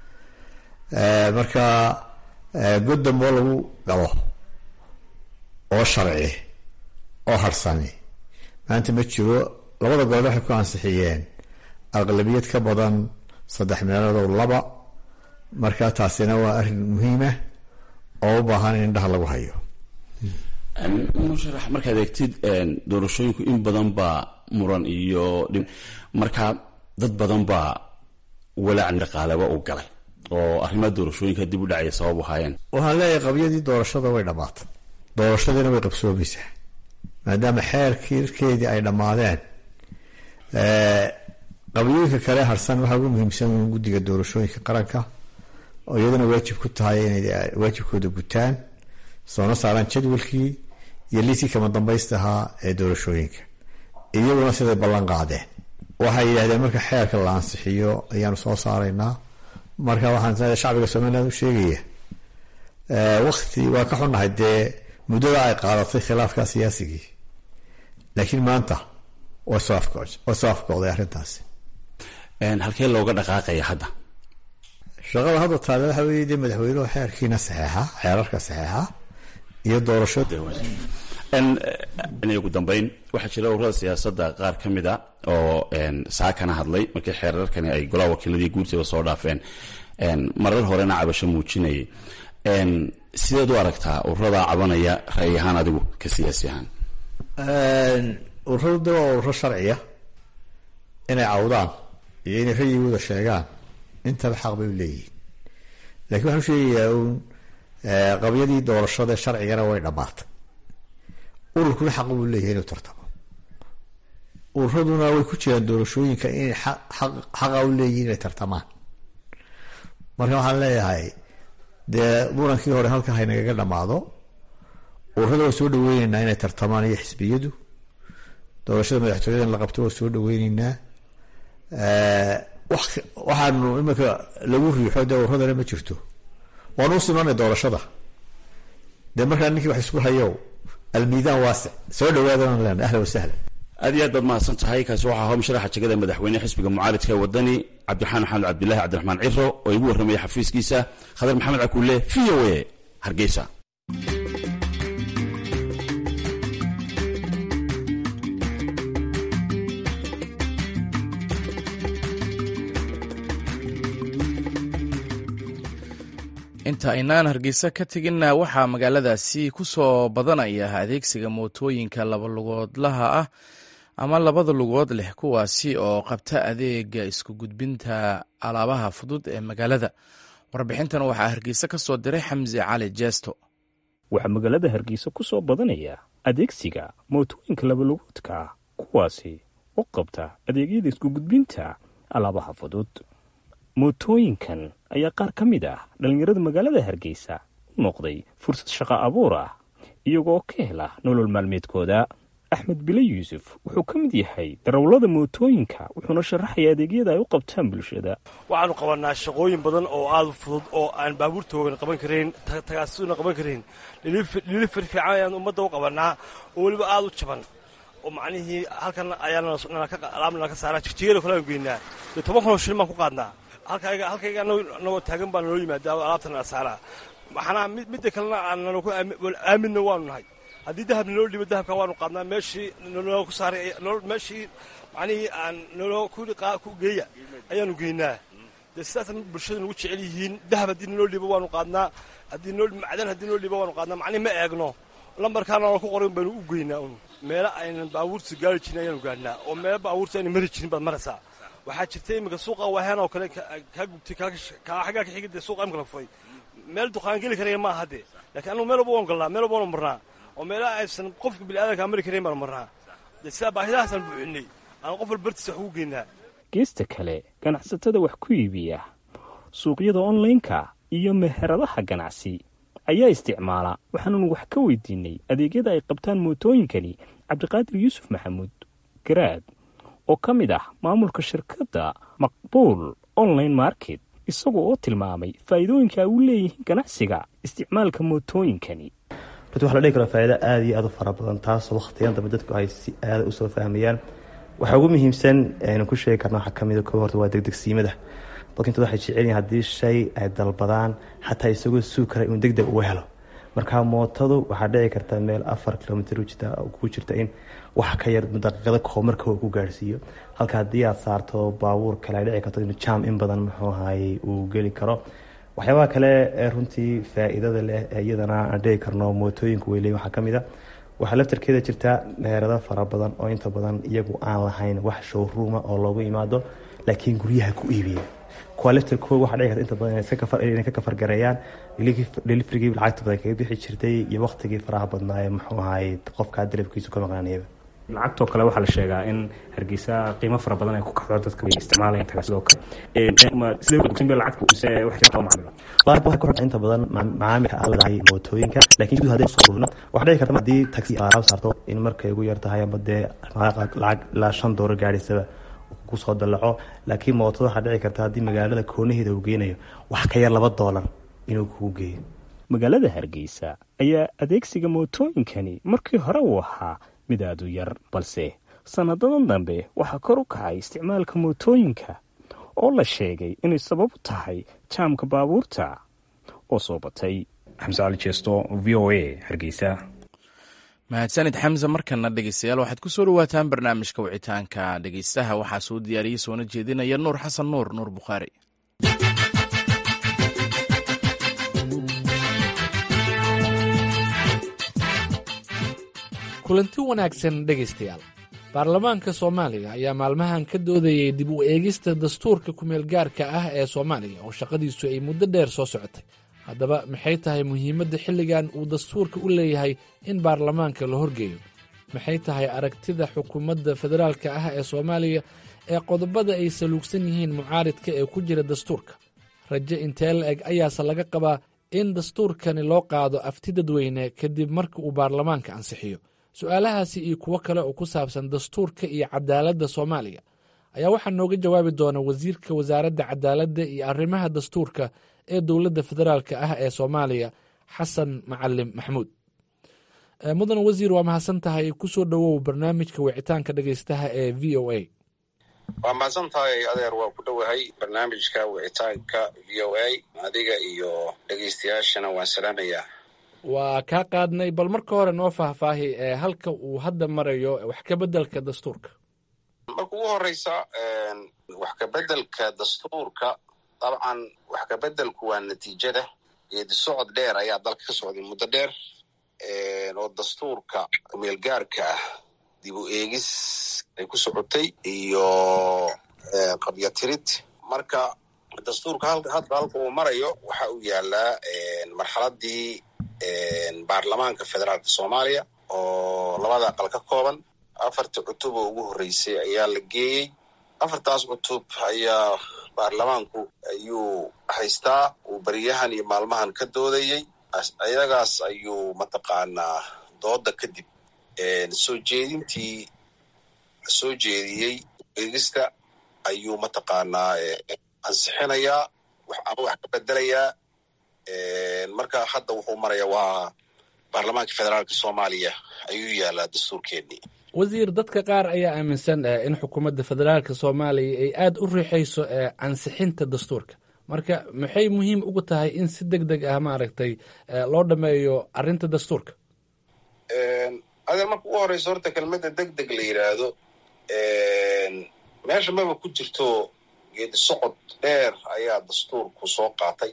marka god dambe oo lagu galo oo sharci oo harsani maanta ma jiro. labada gobol waxay ku ansixiyeen aqlabiyad ka badan saddex meelood oo laba. marka taasina waa arrin muhiima oo u baahan in indhaha lagu hayo. musharax markaad eegtid doorashooyinku in badan baa muran iyo marka dad badan baa walaac dhaqaalaba u galay oo arrimaha doorashooyinka dib u dhacaya sabab u haayeen. waxaan leeyahay qabiyadii doorashada way dhammaatay. doorashadiina way qabsoomaysaa maadaama xeerkiirkeedii ay dhammaadeen. qabiyooyinka kale harsan waxaa ugu muhiimsan guddiga doorashooyinka qaranka oo iyaduna waajib ku tahay inay waajibkooda gutaan soona saaraan jadwalkii iyo liiskii kama dambaysta ahaa ee doorashooyinka. iyaguna siday ballan qaadeen waxay yidhahdeen marka xeerka la ansixiyo ayaanu soo saaraynaa. marka waxaan shacbiga somaliland u sheegaya wakti waa ka xunnahay dee muddada ay qaadatay khilaafka siyaasigii laakiin maanta waa soo afkocday arrintaasi. halkee looga dhaqaaqaya hadda? shaqada hadda taale waxa weeye dee madaxweynuhu xeerkiina saxeexa xeerarka saxeexa iyo doorasho. ugu dambeyn waxaa jira ururada siyaasadda qaar ka mid a oo saakana hadlay markii xeerarkani ay golaha wakiiladii guurtida soo dhaafeen marar horena cabasho muujinayay. sideed u aragtaa ururada cabanaya ra'yi ahaan adigu ka siyaasi ahaan? ururada waa ururo sharciya inay cawdaan iyo inay rayigooda sheegaan intaba xaq bay u leeyihiin. laakiin waxaan u sheegayaa uun qabyadii doorashada sharcigana way dhammaatay. ururkuna xaq buu leeyahay inuu tartamo. ururaduna way ku jiraan doorashooyinka inay xaqa u leeyihiin inay tartamaan. marka waxaan leeyahay dee murankii hore halka haynagaga dhammaado. ururada waa soo dhaweyneynaa inay tartamaan iyo xisbiyadu. doorashada madaxtooyada in la qabto waa soo dhaweyneynaa. waxaanu iminka lagu riixo dee ururadana ma jirto. waanu u simanay doorashada dee markaa ninkii wax isku hayo almiidaan waasic soo dhawaadaan len ahla wasahla. aad iyo aad baad mahadsan tahay. kaasi waxaa ahaa musharaxa jagada madaxweyne xisbiga mucaaridka ee waddani cabdiraxmaan maxamed cabdilaahi cabdiraxmaan ciro oo igu warramaya xafiiskiisa. khadar maxamed cakulle v o a hargeysa. inta aynaan hargeysa ka teginna waxaa magaaladaasi ku soo badanaya adeegsiga mootooyinka laba lugoodlaha ah ama labada lugood leh kuwaasi oo qabta adeega isku gudbinta alaabaha fudud ee magaalada. warbixintan waxaa hargeysa ka soo diray xamsi cali jeesto. waxaa magaalada hargeysa ku soo badanaya adeegsiga mootooyinka labalugoodka kuwaasi oo qabta adeegyada isku gudbinta alaabaha fudud. mootooyinkan ayaa qaar ka mid ah dhallinyarada magaalada hargeysa u noqday fursad shaqo abuur ah iyagoo ka hela nolol maalmeedkooda. axmed bile yuusuf wuxuu ka mid yahay darawallada mootooyinka wuxuuna sharaxaya adeegyada ay u qabtaan bulshada. waxaanu qabanaa shaqooyin badan oo aad u fudud oo aan baabuurtoogan qaban karayn tagaasuna qaban karayn dhili firfiican ayaan ummadda u qabanaa oo weliba aad u jaban oo macnihii halkan ayaalaabna ka saaraa jigjigada kale aan geynaa dee toban kun oo shilin baan ku qaadnaa halkayga halkayga nagoo taagan baa naloo yimaadaa alaabtan la saaraa maxanaa midda kalena aananku aaminna waanu nahay haddii dahab naloo dhibo dahabka waanu qaadnaa meeshii naloo ku saaray meeshii macnihii aan naloo ku geeya ayaanu geynaa dee sidaasa bulshada nagu jecel yihiin. dahab haddii naloo dhibo waanu qaadnaa haddii noo macdan haddii naloo dhibo waanu qaadnaa macnihi ma eegno lambarkaana ku qoran baanu u geynaa un meelo aynan baabuurta gaari jirin ayaanu gaadhnaa oo meelo baabuurta aynan mari jirin baad maraysaa. waxaa jirta iminka suuqa waaheen oo kale kaa gubtay kaa xaggaa ka xigay dee suuqa imika la furay meel duqaan geli karaya ma aha dee laakiin annugu meel walba waanu galnaa meel walba waanu marnaa oo meelaha aysan qofka bini'aadankaa mari karayn baanu marnaa dee sidaa baahidahaasaan buuxinnay aan qof walba bartiisa wax ugu geynaa. geesta kale ganacsatada wax ku iibiya suuqyada onlaynka iyo meheradaha ganacsi ayaa isticmaala waxaannu wax ka weydiinay adeegyada ay qabtaan mootooyinkani cabdiqaadir yuusuf maxamuud garaad oo ka mid ah maamulka shirkadda maqbuul online market isagoo oo tilmaamay faa'iidooyinka ay u leeyihiin ganacsiga isticmaalka mootooyinkani. runtii waxa la dhihi karaa faa'iido aad iyo aad u fara badan taasoo wakhtiyan dambe dadku ay si aada u soo fahmayaan. waxaa ugu muhiimsan aynu ku sheegi karna waxaa ka mida koo horta waa degdegsiimada. dadka intood waxay jecel yihiin haddii shay ay dalbadaan xataa isagoo suug kara inuu deg deg uga helo. marka mootadu waxaa dhici karta meel afar kilomitr ku jirta in wax ka yar daqiiqada koob marka uu ku gaarhsiiyo halka haddii aad saarto baabuur kale ay dhici karto inuu jaam in badan muxuu ahaayey uu geli karo. waxyaabaha kale ee runtii faa'iidada leh ee iyadana aan dhici karno mootooyinku weyleyn waxaa ka mid a waxaa laftarkeeda jirta meherado fara badan oo inta badan iyagu aan lahayn wax showruuma oo loogu imaado laakiin guryaha ku iibiya kuwa laftarkooda waxaa dhici karta inta badan inay ka kafargareeyaan deliverygii lacagta badan kaga bixi jirtay iyo waqtigii faraha badnaa ee muxuu ahaayey qofkaa dalabkiisu ka maqnaanayaba. lacagtoo kale waxaa la sheegaa in hargeysa qiimo fara badan ay ku kacdo dadka way isticmaalayaan tagaa sidoo kale sidee lacagta waxay ku xidhan inta badan macaamilka aan leedahay mootooyinka laakiin guud haddii soo ururno waxaa dhici karta haddii taxi alaab saarto in markay ugu yar tahay ama dee lacag ilaa shan doolar gaadhaysaba ku soo dalaco laakiin mootada waxaa dhici karta haddii magaalada koonaheeda uu geynayo wax ka yar laba doolar inuu kugu geeyo. magaalada hargeysa ayaa adeegsiga mootooyinkani markii hore uu ahaa mid aad u yar balse sanadadan dambe waxaa kor u kacay isticmaalka mootooyinka oo la sheegay inay sabab u tahay jaamka baabuurta oo soo batay. xamse cali jeesto v o a hargeysa. mahadsanid xamse. markana dhegeystayaal waxaad ku soo dhawaataan barnaamijka wicitaanka dhegeystaha waxaa soo diyaariyey soona jeedinaya nuur xasan nuur nuur bukhaari. kulanti wanaagsan dhegaystayaal baarlamaanka soomaaliya ayaa maalmahan ka doodayay dib u eegista dastuurka kumeel gaarka ah ee soomaaliya oo shaqadiisu ay muddo dheer soo socotay. haddaba maxay tahay muhiimadda xilligan uu dastuurka u leeyahay in baarlamaanka la horgeeyo? maxay tahay aragtida xukuumadda federaalka ah ee soomaaliya ee qodobada ay saluugsan yihiin mucaaridka ee ku jira dastuurka? rajo intee la eg ayaase laga qabaa in dastuurkani loo qaado afti dadweyne kadib marka uu baarlamaanka ansixiyo? su-aalahaasi iyo kuwo kale oo ku saabsan dastuurka iyo cadaaladda soomaaliya ayaa waxaa nooga jawaabi doona wasiirka wasaaradda cadaaladda iyo arrimaha dastuurka ee dowladda federaalka ah ee soomaaliya xasan macalim maxamuud. mudan wasiir waa mahadsan tahay kusoo dhowow barnaamijka wicitaanka dhegeystaha ee v o a. waa mahadsan tahay adeer, waa ku dhowahay barnaamijka wicitaanka v o a adiga iyo dhegeystayaashana waan salaamayaa. waa kaa qaadnay, bal marka hore noo faahfaahi ee halka uu hadda marayo wax ka beddelka dastuurka. marka ugu horeysa wax ka beddelka dastuurka dabcan wax ka beddelku waa natiijada geedi socod dheer ayaa dalka ka socday muddo dheer oo dastuurka kumeelgaarka ah dib u eegis ay ku socotay iyo qabyatirid. marka dastuurka hadda halka uu marayo waxa uu yaalaa marxaladii baarlamaanka federaalka soomaaliya oo labada aqal ka kooban. afarta cutub oo ugu horreysay ayaa la geeyey. afartaas cutub ayaa baarlamaanku ayuu haystaa uu beriyahan iyo maalmahan ka doodayey. ayagaas ayuu mataqaanaa dooda kadib soo jeedintii soo jeediyey eegista ayuu mataqaanaa ansixinayaa wax ama wax ka bedelayaa. marka hadda wuxuu maraya waa baarlamaanka federaalka soomaaliya ayuu yaalaa dastuurkeennii. wasiir, dadka qaar ayaa aaminsan in xukuumadda federaalka soomaaliya ay aada u riixayso ansixinta dastuurka. marka maxay muhiim ugu tahay in si deg deg ah maaragtay loo dhameeyo arrinta dastuurka? adeer marka ugu horeyso horta kelmadda deg deg la yidhaahdo meesha maba ku jirto. geedi socod dheer ayaa dastuurku soo qaatay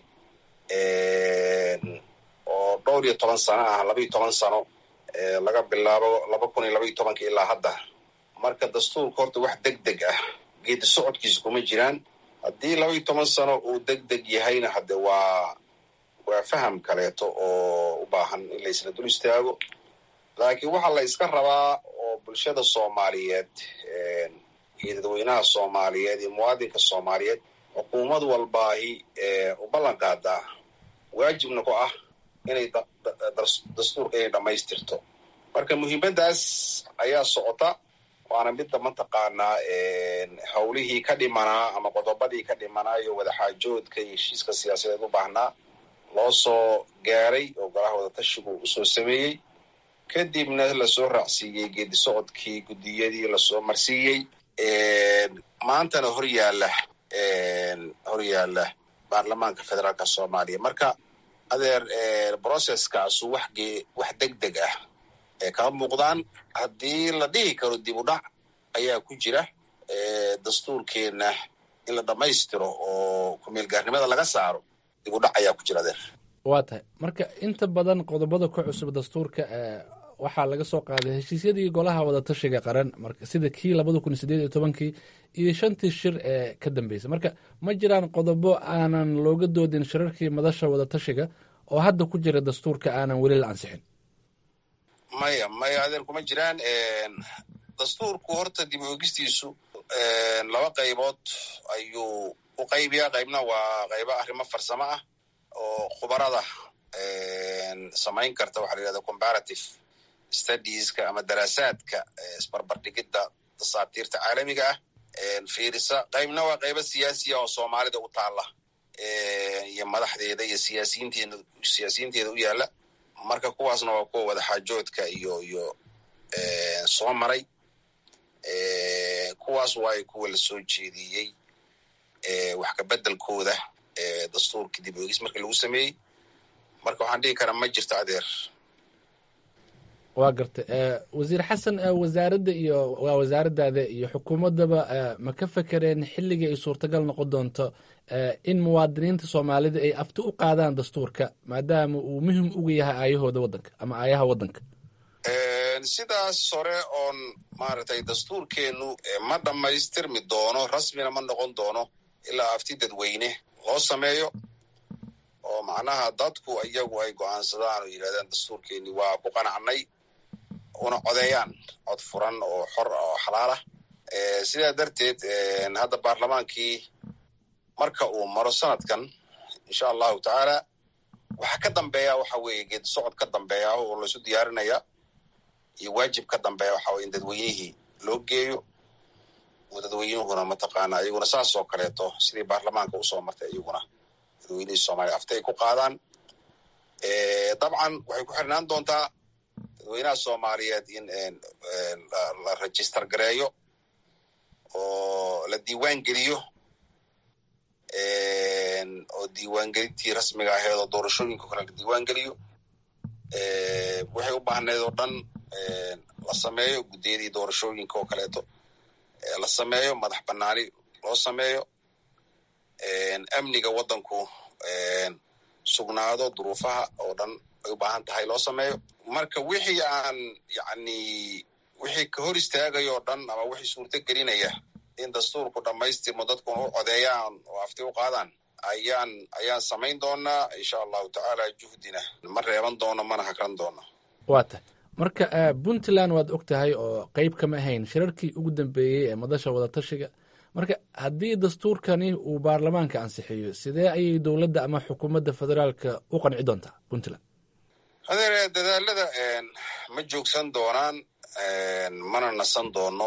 oo dhowr iyo toban sano ah laba iyo toban sano laga bilaabo laba kun iyo laba iyo tobanka ilaa hadda. marka dastuurka horta wax deg deg ah geedi socodkiisa kuma jiraan. haddii laba iyo toban sano uu deg deg yahayna hadde waa waa faham kaleeto oo u baahan in la isla dul istaago. laakiin waxaa la iska rabaa oo bulshada soomaaliyeed iyo dadweynaha soomaaliyeed iyo muwaadinka soomaaliyeed xukuumad walbaahi u ballan qaadaa waajibna ku ah inay dastuurka inay dhammaystirto. marka muhiimaddaas ayaa socota, waana midda mataqaanaa howlihii ka dhimanaa ama qodobadii ka dhimanaayo wadaxaajoodka iyo heshiiska siyaasadeed u baahnaa loo soo gaaray oo golaha wadatashigu usoo sameeyey. kadibna lasoo raacsiiyey geedi socodkii guddiyadii lasoo marsiiyey. maantana hor yaalla hor yaalla baarlamaanka federaalka soomaaliya. marka adeer processkaasu wax wax deg deg ah ee kama muuqdaan. haddii la dhihi karo dib u dhac ayaa ku jira dastuurkeenna in la dhammaystiro oo kumeelgaarnimada laga saaro, dib u dhac ayaa ku jira adeer. waa tahay marka inta badan qodobada ku cusub dastuurka waxaa laga soo qaaday heshiisyadii golaha wadatashiga qaran, marka sida kii labada kun iyo sideed iyo tobankii iyo shantii shir ee ka dambeysay. marka ma jiraan qodobo aanan looga doodin shirarkii madasha wadatashiga oo hadda ku jira dastuurka aanan weli la ansixin? maya maya adeer kuma jiraan. dastuurku horta dib u eegistiisu laba qaybood ayuu u qaybiyaa. qaybna waa qaybo arrimo farsamo ah oo khubarada samayn karta waxaa la yidhahda comparative studieska ama daraasaadka isbarbardhigidda dasaatiirta caalamiga ah fiirisa. qaybna waa qaybo siyaasiya oo soomaalida u taalla iyo madaxdeeda iyo siyaasiyiinteeda siyaasiyiinteeda u yaalla. marka kuwaasna waa kuwa wadaxaajoodka iyo iyo soo maray. kuwaas waay kuwa la soo jeediyey wax ka bedelkooda dastuurka dib u eegis markii lagu sameeyey. marka waxaan dhihi karaa ma jirto adeer. waa garta wasiir xasan, wasaaradda iyo waa wasaaradaada iyo xukuumaddaba ma ka fekereen xilligii ay suurtagal noqon doonto in muwaadiniinta soomaalida ay afti u qaadaan dastuurka maadaama uu muhim uga yahay aayahooda waddanka ama aayaha waddanka? sidaas hore oon maaragtay dastuurkeennu ma dhammaystirmi doono, rasmina ma noqon doono ilaa afti dadweyne loo sameeyo oo macnaha dadku iyagu ay go'aansadaan oo yidhahdaan dastuurkeenni waa ku qanacnay una codeeyaan cod furan oo xor oo xalaal ah. sidaa darteed hadda baarlamaankii marka uu maro sanadkan insha allahu tacaala waxa ka dambeeya waxa weeye geedi socod ka dambeeya oo laisu diyaarinaya iyo waajib ka dambeeya waxa weye in dadweynihii loo geeyo oo dadweynuhuna mataqaana iyaguna saas oo kaleeto sidii baarlamaanka usoo martay iyaguna dadweynihii soomaaliya afta ay ku qaadaan. dabcan waxay ku xirnaan doontaa dadweynaha soomaaliyeed in la register gareeyo oo la diiwaan geliyo oo diiwaangelintii rasmiga aheed oo doorashooyinka kale la diiwaan geliyo. waxay u baahneed oo dhan la sameeyo, guddiyadii doorashooyinka oo kaleeto la sameeyo, madax banaani loo sameeyo. amniga waddanku sugnaado duruufaha oo dhan ay u baahan tahay loo sameeyo. marka wixii aan yacni wixii ka hor istaagayo o dhan ama wixii suurto gelinaya in dastuurku dhammaystirmo dadkuna u codeeyaan oo afti u qaadaan ayaan ayaan samayn doonaa insha allahu tacaala. juhdina ma reeban doono mana hakran doono. waa tahay marka puntland waad og tahay oo qeyb kama ahayn shirarkii ugu dambeeyey ee madasha wadatashiga. marka haddii dastuurkani uu baarlamaanka ansixiyo sidee ayay dowladda ama xukuumadda federaalka u qanci doontaa puntland? adeer dadaalada ma joogsan doonaan mana nasan doono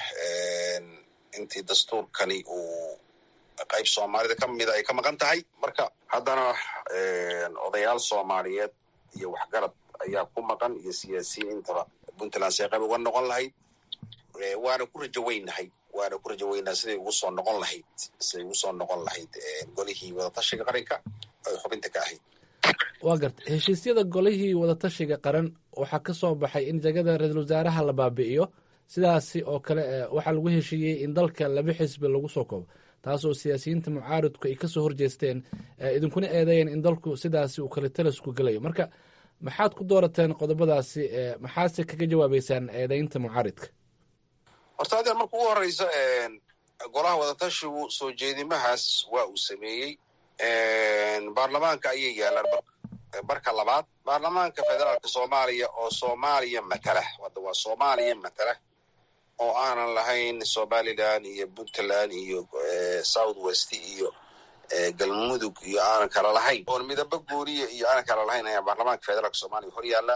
intii dastuurkani uu qayb soomaalida ka mida ay ka maqan tahay. marka haddana odayaal soomaaliyeed iyo waxgarad ayaa ku maqan iyo siyaasiyiin intaba puntland see qayb uga noqon lahayd. waana ku rajo weynahay waana ku rajo weynaa siday ugu soo noqon lahayd siday ugu soo noqon lahayd golihii wadatashiga qaranka ay xubinta ka ahayd. waa garta heshiisyada golihii wadatashiga qaran waxaa ka soo baxay in jagada ra-iisul wasaaraha la baabi'iyo. sidaasi oo kale waxaa lagu heshiiyey in dalka laba xisbi lagu soo koobo, taasoo siyaasiyiinta mucaaridku ay kasoo horjeesteen idinkuna eedeeyeen in dalku sidaasi uu kale talasku gelayo. marka maxaad ku doorateen qodobadaasi? maxaase kaga jawaabeysaan eedeynta mucaaridka? horta adeer marka ugu horeysa golaha wadatashigu soo jeedimahaas waa uu sameeyey. baarlamaanka ayay yaalaan marka labaad. baarlamaanka federaalka soomaaliya oo soomaaliya matala hadda waa soomaaliya matala oo aanan lahayn somaliland iyo puntland iyo south west iyo galmudug iyo aanan kala lahayn oon midaba gooniya iyo aanan kala lahayn ayaa baarlamaanka federaalka soomaaliya hor yaallaa.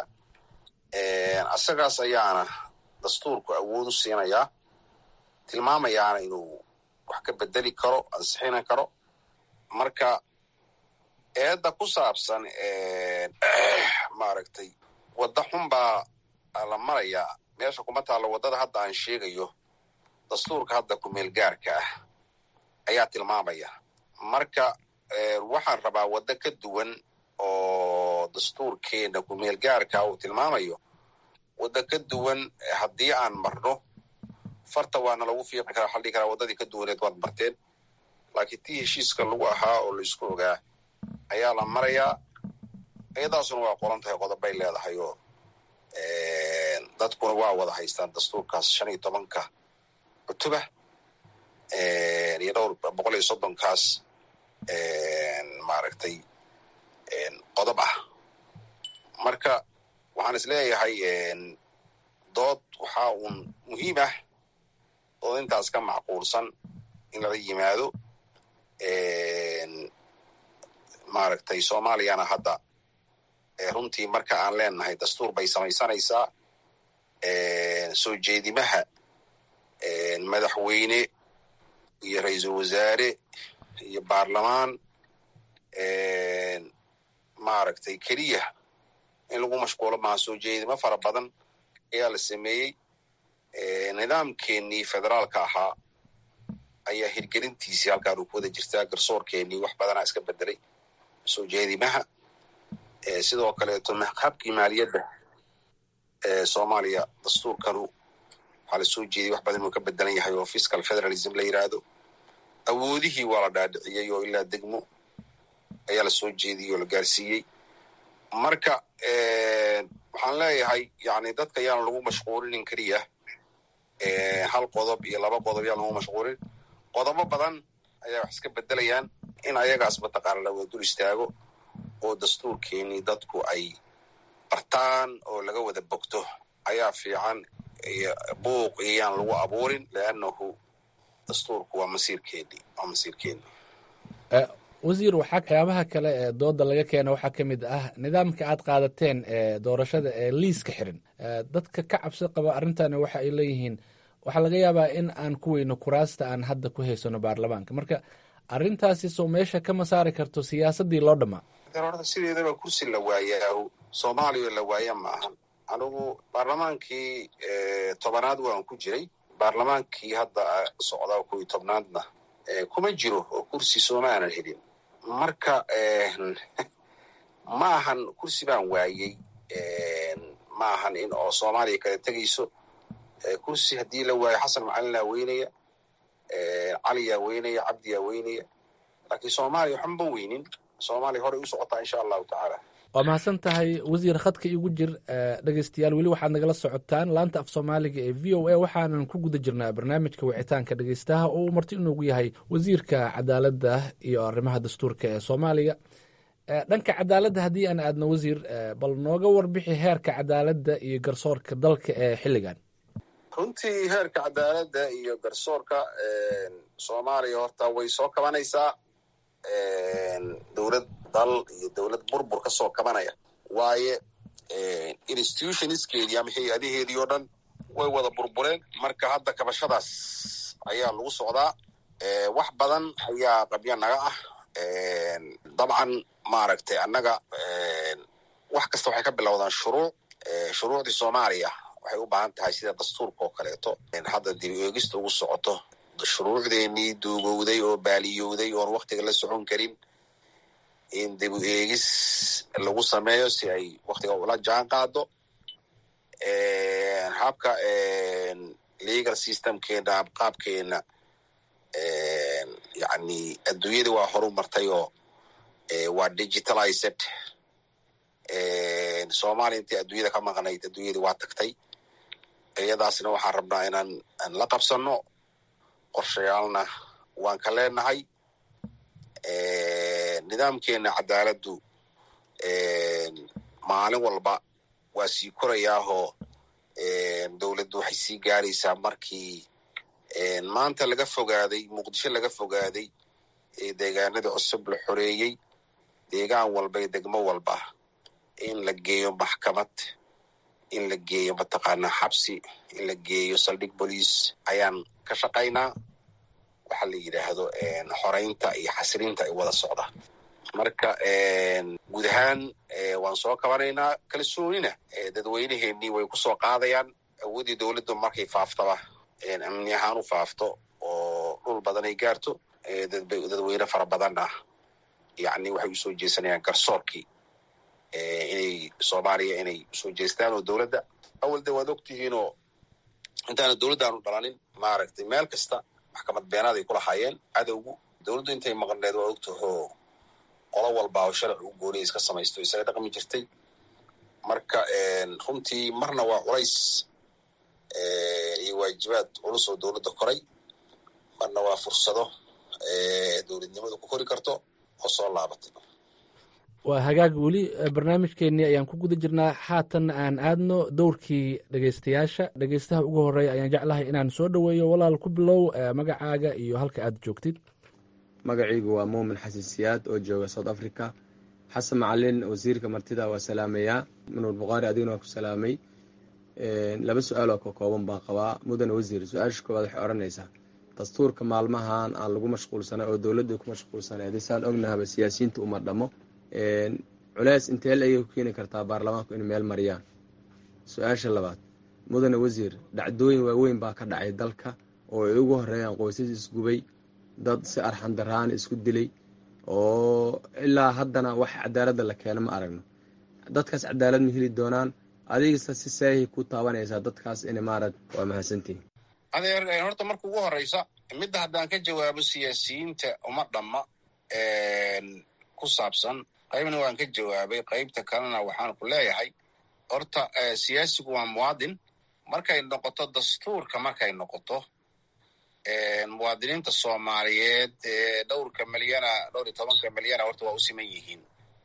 asagaas ayaana dastuurku awood u siinayaa, tilmaamayaana inuu wax ka bedeli karo, ansixina karo. marka eedda ku saabsan maaragtay wadda xun baa la marayaa meesha kuma taallo waddada hadda aan sheegayo. dastuurka hadda kumeel gaarka ah ayaa tilmaamaya. marka waxaan rabaa waddo ka duwan oo dastuurkeena kumeel gaarka uu tilmaamayo. wadda ka duwan haddii aan marno farta waana lagu fiiqi karaa, waxaa la dhihi karaa waddadii ka duwaneed waad marteen. laakiin tii heshiiska lagu ahaa oo laisku ogaa ayaa la marayaa. iyadaasuna waa qoran tahay qodobay leedahay oo dadkuna waa wada haystaan dastuurkaas shan iyo tobanka cutuba iyo dhowr boqol iyo soddonkaas maaragtay qodob ah. marka waxaan is leeyahay dood waxaa uun muhiim ah oo intaas ka macquulsan in lala yimaado. maaragtay soomaaliyana hadda runtii marka aan leenahay dastuur bay samaysanaysaa. soo jeedimaha madaxweyne iyo ra-iisul wasaare iyo baarlamaan maaragtay keliya in lagu mashquulo maaha. soo jeedimo fara badan ayaa la sameeyey. nidaamkeenii federaalka ahaa ayaa hirgelintiisii halkaan uu ku wada jirtaa. garsoorkeenii wax badanaa iska bedelay soo jeedimaha. sidoo kaleeto habkii maaliyadda soomaaliya dastuurkanu waxaa la soo jeediyey wax badan inuu ka bedelan yahay oo fiscal federalism la yidhaahdo. awoodihii waa la dhaadhiciyey oo ilaa degmo ayaa la soo jeediyey oo la gaarsiiyey. marka waxaan leeyahay yani dadka ayaana lagu mashquulinin keliya hal qodob iyo laba qodob yaan lagu mashquulin. qodobo badan ayaa wax iska bedelayaan. in ayagaas mataqaana la wada dul istaago oo dastuurkeenii dadku ay bartaan oo laga wada bogto ayaa fiican. buuq iyaan lagu abuurin leannahu dastuurku waa masiirkeeni waa masiirkeeni. wasiir, waxaa waxyaabaha kale ee dooda laga keena waxaa ka mid ah nidaamka aad qaadateen ee doorashada ee liiska xiran. dadka ka cabsi qaba arrintani waxa ay leeyihiin waxaa laga yaabaa in aan ku weyno kuraasta aan hadda ku haysano baarlamaanka. marka arrintaasi soo meesha kama saari karto siyaasaddii loo dhammaa? horta sideedaba kursi la waayaa soomaaliya la waaya maahan. anigu baarlamaankii tobanaad waan ku jiray. baarlamaankii hadda socdaa kow iyo tobnaadna kuma jiro oo kursi sooma aanan helin. marka ma ahan kursi baan waayey. ma ahan in oo soomaaliya kala tegayso. kursi haddii la waayo xasan macalin aa weynaya, caliyaa weynaya, cabdiyaa weynaya. laakiin soomaaliya waxanba weynin. soomaaliya horey u socotaa insha allahu tacaala. waa mahadsan tahay wasiir. khadka igu jir dhegeystayaal, weli waxaad nagala socotaan laanta af soomaaliga ee v o a. waxaanan ku guda jirnaa barnaamijka wicitaanka dhegeystaha oo uu marti inoogu yahay wasiirka cadaaladda iyo arrimaha dastuurka ee soomaaliya. dhanka cadaaladda haddii aan aadno wasiir, bal nooga warbixi heerka cadaaladda iyo garsoorka dalka ee xilligan. runtii heerka cadaaladda iyo garsoorka soomaaliya horta way soo kabanaysaa. dowlad dal iyo dowlad burbur ka soo kabanaya waaye institutionskeedii ama hay-adaheedii oo dhan way wada burbureen. marka hadda kabashadaas ayaa lagu socdaa. wax badan ayaa qabya naga ah. dabcan maaragtay annaga wax kasta waxay ka bilowdaan shuruuc. shuruucdii soomaaliya waxay u baahan tahay sida dastuurka oo kaleeto hadda dib eegista ugu socoto. shuruucdeenii duugowday oo baaliyowday oon waktiga la socon karin in dib u eegis lagu sameeyo si ay waktiga ula jaan qaado. habka legal systemkeena qaabkeena yani adduunyada waa horu martay oo waa digitalized. soomaaliya intii adduunyada ka maqnayd adduunyada waa tagtay. iyadaasna waxaan rabnaa inaan aan la qabsano. qorshayaalna waan ka leenahay. nidaamkeena cadaaladdu maalin walba waa sii korayaahoo dowladdu waxay sii gaaraysaa markii maanta laga fogaaday muqdisho laga fogaaday deegaanada cusub la xoreeyey. deegaan walba iyo degmo walba in la geeyo maxkamad, in la geeyo mataqaanaa xabsi, in la geeyo saldhig boliis ayaan ka shaqaynaa. waxaa la yidhaahdo xoreynta iyo xasilinta ay wada socda. marka guud ahaan waan soo kabanaynaa. kalsoonina dadweyneheenii way ku soo qaadayaan. awooddii dowladdu markay faaftaba amni ahaan u faafto oo dhul badan ay gaarto dadweyne fara badan ah yani waxay usoo jeesanayaan garsoorkii inay soomaaliya inay usoo jeestaan oo dowladda awalde waad ogtihiinoo intaana dowladdaanu dhalanin maaragtay meel kasta maxkamad beenaad ay ku lahaayeen cadowgu. dowladdu intay maqneed waa ogtaho qolo walba oo sharci u gooniya iska samaysto isaga dhaqmi jirtay. marka runtii marna waa culays iyo waajibaad culus oo dowladda koray, marna waa fursado dowladnimadu ku kori karto oo soo laabatay. waa hagaag. weli barnaamijkeennii ayaan ku guda jirnaa. haatan aan aadno dowrkii dhegeystayaasha. dhegeystaha ugu horeeya ayaan jeclahay inaan soo dhoweeyo. walaal ku bilow magacaaga iyo halka aad joogtid. magacaygu waa muumin xasan siyaad oo jooga south africa. xasan macalin wasiirka martida waa salaameyaa. manuur bukhaari adiguna waa ku salaamay. laba su-aal oo ka kooban baan qabaa mudane wasiir. su-aasha koowaad waxay odhanaysaa dastuurka maalmahan aan lagu mashquulsanay oo dowladda ku mashquulsanay hadisaan ognahaba siyaasiyiinta uma dhamo culeys intee la ayay ku keeni kartaa baarlamaanku in meel mariyaan. su-aasha labaad mudane wasiir, dhacdooyin waaweyn baa ka dhacay dalka oo ay ugu horeeyaan qoysas isgubay, dad si arxan daraan isku dilay oo ilaa haddana wax cadaaladda la keena ma aragno. dadkaas cadaalad ma heli doonaan? adigasa si saahi ku taabanaysaa dadkaas in maarad waa mahadsantihin. adeer horta marka ugu horeysa midda haddaan ka jawaabo siyaasiyiinta uma dhamma ku saabsan qaybna waan ka jawaabay, qaybta kalena waxaan ku leeyahay horta siyaasigu waa muwaadin. markay noqoto dastuurka, markay noqoto muwaadiniinta soomaaliyeed dhowrka milyana dhowr iyo tobanka milyana horta waa u siman yihiin.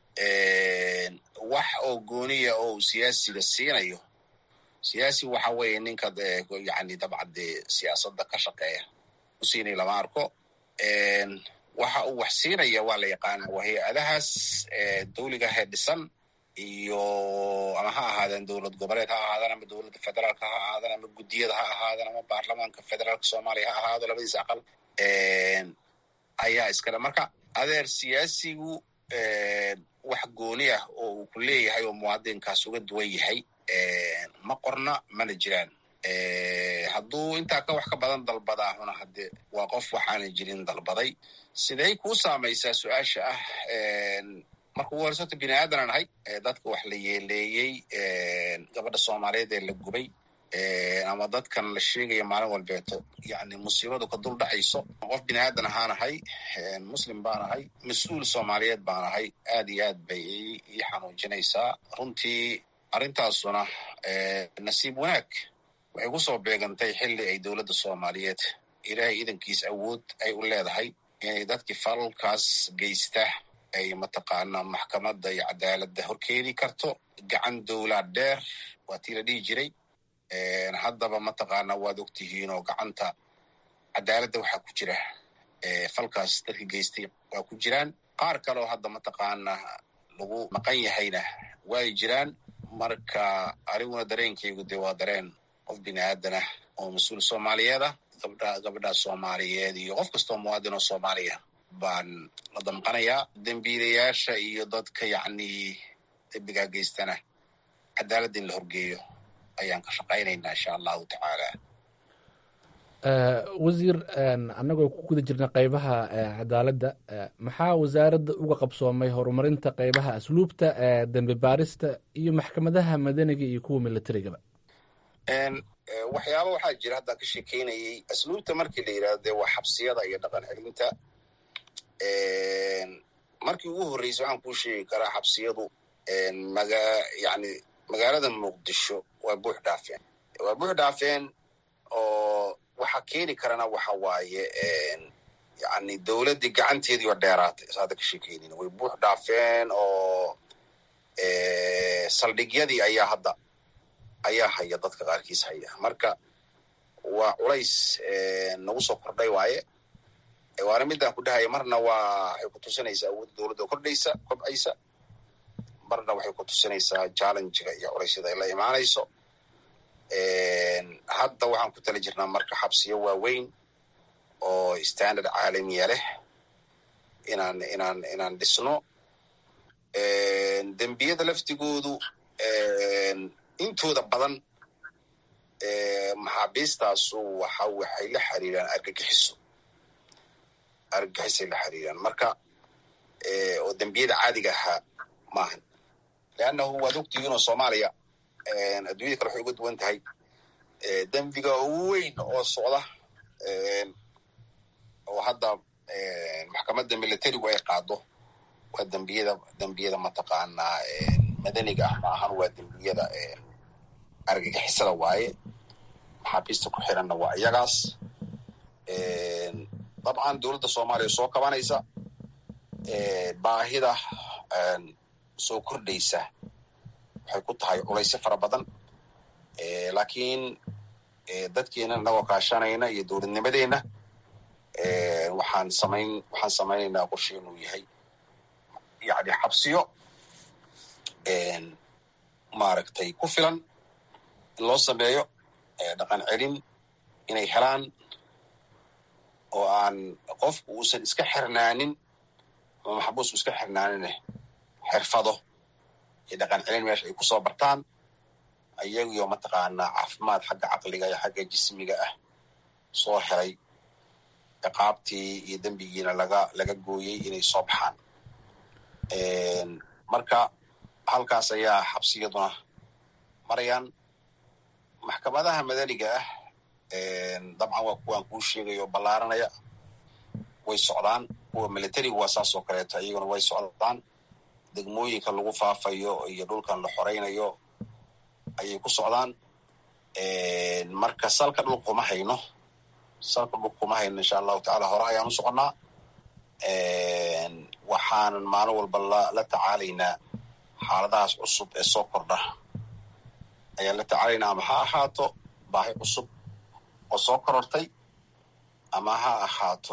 wax oo gooniya oo uu siyaasiga siinayo, siyaasi waxa weeye ninka yani dabcade siyaasadda ka shaqeeya u siinay lama arko. waxa uu wax siinaya waa la yaqaana waa hay-adahaas dawligahe dhisan iyo ama ha ahaadeen dowlad goboleed ha ahaadaan ama dowladda federaalka ha ahaadaan ama guddiyada ha ahaadaan ama baarlamaanka federaalka soomaaliya ha ahaado labadiisa aqal ayaa iskale. marka adeer siyaasigu wax gooni ah oo uu ku leeyahay oo muwaadinkaas uga duwan yahay ma qorna mana jiraan. hadduu intaa ka wax ka badan dalbadaahuna hadde waa qof waxaanan jirin dalbaday. siday kuu saamaysaa su-aasha ah marka ugu horeysata bini aadan aan ahay, dadka wax la yeeleeyey, gabadha soomaaliyeed ee la gubay ama dadkan la sheegaya maalin walbeeto yani musiibadu ka dul dhacayso. qof bini aadan ahaan ahay, muslim baan ahay, mas-uul soomaaliyeed baan ahay. aad iyo aad bay ii xanuujinaysaa runtii. arrintaasuna nasiib wanaag waxay ku soo beegantay xilli ay dowladda soomaaliyeed ilaahay idankiis awood ay u leedahay inay dadkii falalkaas geysta ay mataqaanaa maxkamadda iyo cadaaladda horkeeni karto. gacan dowlad dheer waa tii la dhihi jiray. haddaba mataqaanaa waad ogtihiin oo gacanta cadaaladda waxaa ku jira falkaas dadka geystay waa ku jiraan. qaar kaleoo hadda mataqaanaa lagu maqan yahayna way jiraan. marka aniguna dareenkaygu dee waa dareen qof bini aadanah oo mas-uul soomaaliyeed ah. gabdha gabadhaa soomaaliyeed iyo qof kastoo muwaadin oo soomaaliya baan la damqanayaa. dembiilayaasha iyo dadka yacni dembigaa geystana cadaaladda in la horgeeyo ayaan ka shaqaynaynaa insha allahu tacaala. wasiir, annagoo ku guda jirna qaybaha cadaaladda, maxaa wasaaradda uga qabsoomay horumarinta qaybaha asluubta, dembi baarista iyo maxkamadaha madaniga iyo kuwa militarigaba? waxyaaba waxaa jira haddaan ka sheekeynayay. asluubta markii la yidhahdo dee waa xabsiyada iyo dhaqan celinta. markii ugu horreysay waxaan kuu sheegi karaa xabsiyadu maga yani magaalada muqdisho waa buux dhaafeen waa buux dhaafeen oo waxa keeni karana waxa waaye yani dowladdii gacanteedii oo dheeraatay saada ka sheekeynin way buux dhaafeen oo saldhigyadii ayaa hadda ayaa haya dadka qaarkiis haya. marka waa culays nagu soo kordhay waaye. waana midaan ku dhahaya marna waa waxay ku tusinaysaa awoodda dowladda oo kordhaysa kobcaysa, marna waxay ku tusinaysaa challengiga iyo culaysyada ay la imaanayso. hadda waxaan ku tala jirnaa marka xabsiyo waaweyn oo standard caalamiya leh inaan inaan inaan dhisno. dembiyada laftigoodu intooda badan maxaabiistaasu waxa waxay la xiriiraan argagixiso argagixisay la xiriiraan. marka oo dembiyada caadiga ahaa maahan, leannahu waad ogtihiin oo soomaaliya adduunyada kale waxay uga duwan tahay. dembiga ugu weyn oo socda oo hadda maxkamadda militarigu ay qaado waa dembiyada dembiyada mataqaanaa madaniga ah maahan, waa dembiyada argagixisada waaye. maxaabiista ku xiranna waa iyagaas. dabcan dowladda soomaaliya soo kabanaysa, baahida soo kordhaysa waxay ku tahay culaysyo fara badan. laakiin dadkeena inagoo kaashanayna iyo dowladnimadeenna waxaan samayn waxaan samaynaynaa qorshe inuu yahay yani xabsiyo maaragtay ku filan in loo sameeyo dhaqan celin inay helaan, oo aan qofku uusan iska xirnaanin ama maxbuusku iska xirnaanine xirfado iyo dhaqan celin meesha ay kusoo bartaan ayagiyo mataqaanaa caafimaad xagga caqliga iyo xagga jismiga ah soo helay, ciqaabtii iyo dembigiina laga laga gooyey inay soo baxaan. marka halkaas ayaa xabsiyaduna marayaan. maxkamadaha madaniga ah dabcan waa kuwaan kuu sheegayo ballaaranaya, way socdaan. kuwa militariga waa saas oo kaleeto, iyaguna way socdaan. degmooyinka lagu faafayo iyo dhulkan la xoraynayo ayay ku socdaan. marka salka dhulka kuma hayno salka dhulka kuma hayno insha allahu tacaala hore ayaan u soconnaa. waxaanan maalin walba la la tacaalaynaa xaaladahaas cusub ee soo kordha ayaan la tacaalaynaa, ama ha ahaato baahi cusub oo soo korortay, ama ha ahaato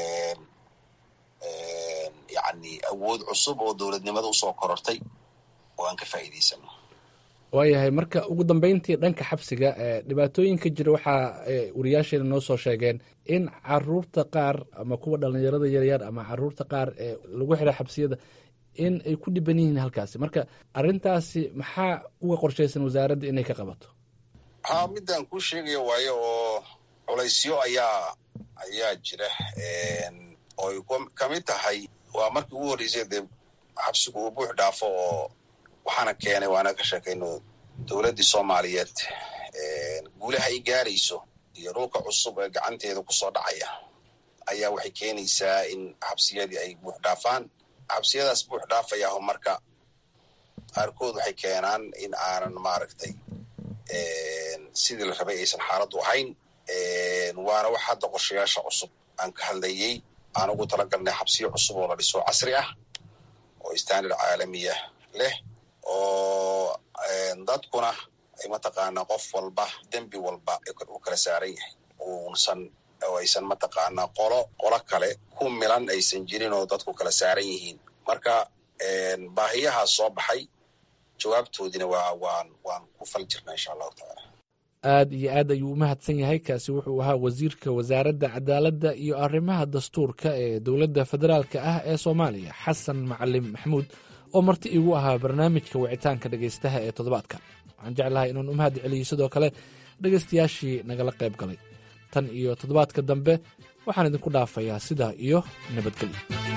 yani awood cusub oo dowladnimada usoo korortay oo aan ka faa'iidaysano. waayahay, marka ugu dambeyntii dhanka xabsiga dhibaatooyinka jira waxaa wariyaasheena noo soo sheegeen in caruurta qaar ama kuwa dhalinyarada yaryar ama caruurta qaar ee lagu xira xabsiyada in ay ku dhiban yihiin halkaasi. marka arrintaasi maxaa uga qorshaysan wasaaradda inay ka qabato? ha midaan kuu sheegaya waayo oo culaysyo ayaa ayaa jira oo ay kamid tahay. waa markii ugu horreysay dee xabsigu uu buux dhaafo, oo waxaana keenay waana ka sheekayno dowladdii soomaaliyeed guulaha ay gaarayso iyo dhulka cusub ee gacanteeda kusoo dhacaya ayaa waxay keenaysaa in xabsiyadii ay buux dhaafaan. xabsiyadaas buux dhaafayaho marka qaarkood waxay keenaan in aanan maaragtay sidii la rabay aysan xaaladdu ahayn. waana wax hadda qorshayaasha cusub aan ka hadlayey aan ugu talagalnay xabsiyo cusub oo la dhiso casri ah oo standard caalamiya leh oo dadkuna ay mataqaanaa qof walba dembi walba uu kala saaran yahay uusan oo aysan mataqaanaa qolo qolo kale ku milan aysan jirin oo dadku kala saaran yihiin. marka baahiyahaas soo baxay jawaabtoodina waa waan waan ku fal jirnaa insha allahu tacaala. aad iyo aad ayuu u mahadsan yahay. kaasi wuxuu ahaa wasiirka wasaaradda cadaaladda iyo arrimaha dastuurka ee dowladda federaalka ah ee soomaaliya xasan macalin maxamuud oo marti igu ahaa barnaamijka wicitaanka dhegaystaha ee toddobaadka. waxaan jeclahay inaan u mahad celiyo sidoo kale dhegaystayaashii nagala qayb galay. tan iyo toddobaadka dambe waxaan idinku dhaafayaa sidaa iyo nabadgelyo.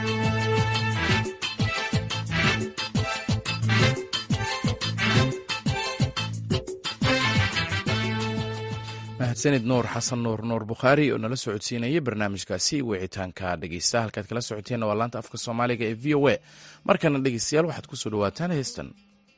mahadsanid nuur xasan nuur nuur bukhaari oo nala socodsiinayay barnaamijkaasi wicitaanka dhegeysta. halkaad kala socoteenna waa laanta afka soomaaliga ee v o a. markana dhegeystayaal waxaad ku soo dhawaataan heestan.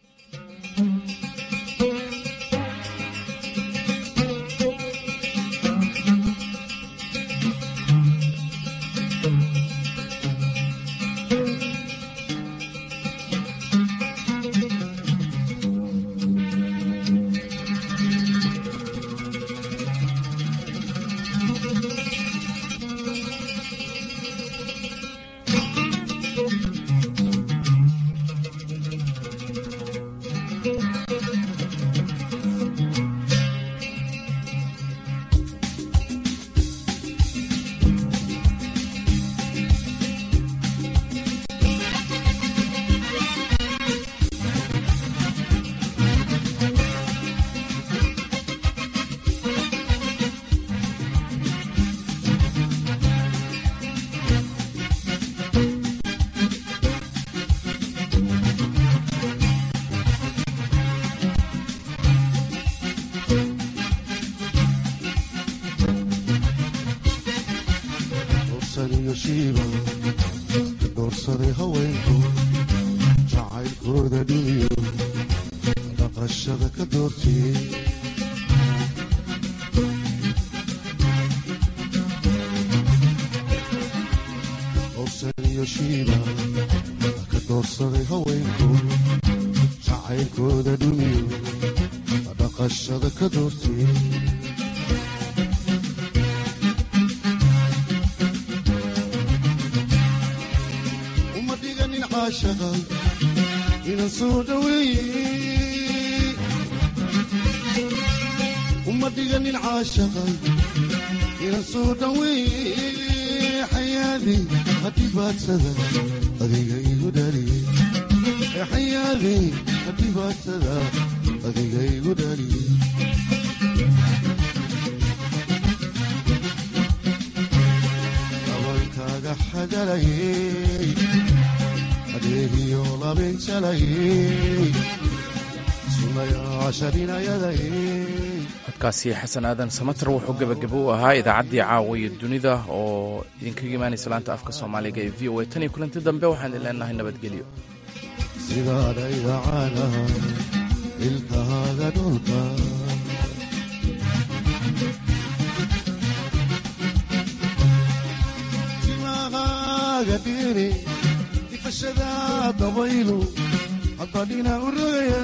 doorsaday haweenku jacaylkooda dhumiyo dhaqashada ka doortiyey dorsaniyo shiiba ka doorsaday haweenku jacaylkooda dhumiyo dhaqashada ka doortiyey inan soo dhaweeye uma dhiganin caashaqay inan soo dhaweeye xayaadey hadhibaadsada adiga igu dhaliyey xayaadey hadhibaadsada adiga igu dhaliyey dabankaaga xagalayey adeegiyo labinjalayey sunayaasharinayadayey codkaasi xasan aadan samatar wuxuu gebagabo u ahaa idaacaddii caawa iyo dunida oo idinkaga imaanaysa laanta afka soomaaliga ee v o a. tan iyo kulanti dambe waxaan idin leenahay nabadgelyo. sidaada idacaanaha ilkahaaga dhulka timahaaga dhiri ifashada dabaylu haddadhina u rogaya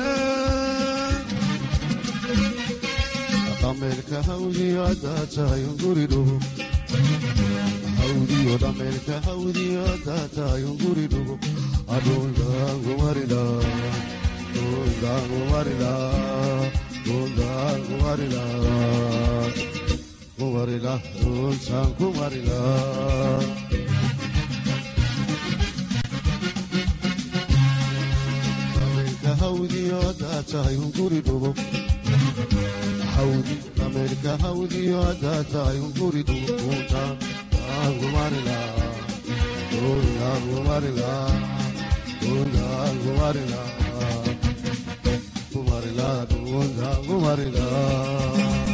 dhameelka hawdiyo haddaa tahay unguri dhugo hawdiyo dhameelka hawdiyo haddaa tahay unguri dhugo adhundaangumarila dhundaangumarila dhundaangumarila kumarila dhuntaankumarila hawdiyo haddaa tahay unguri dhugo hawdi dhameelka hawdiyo haddaa tahay unguri dhugo dhundaangumarila dhundaangumarila dhundaangumarila kumarila dhundaangumarila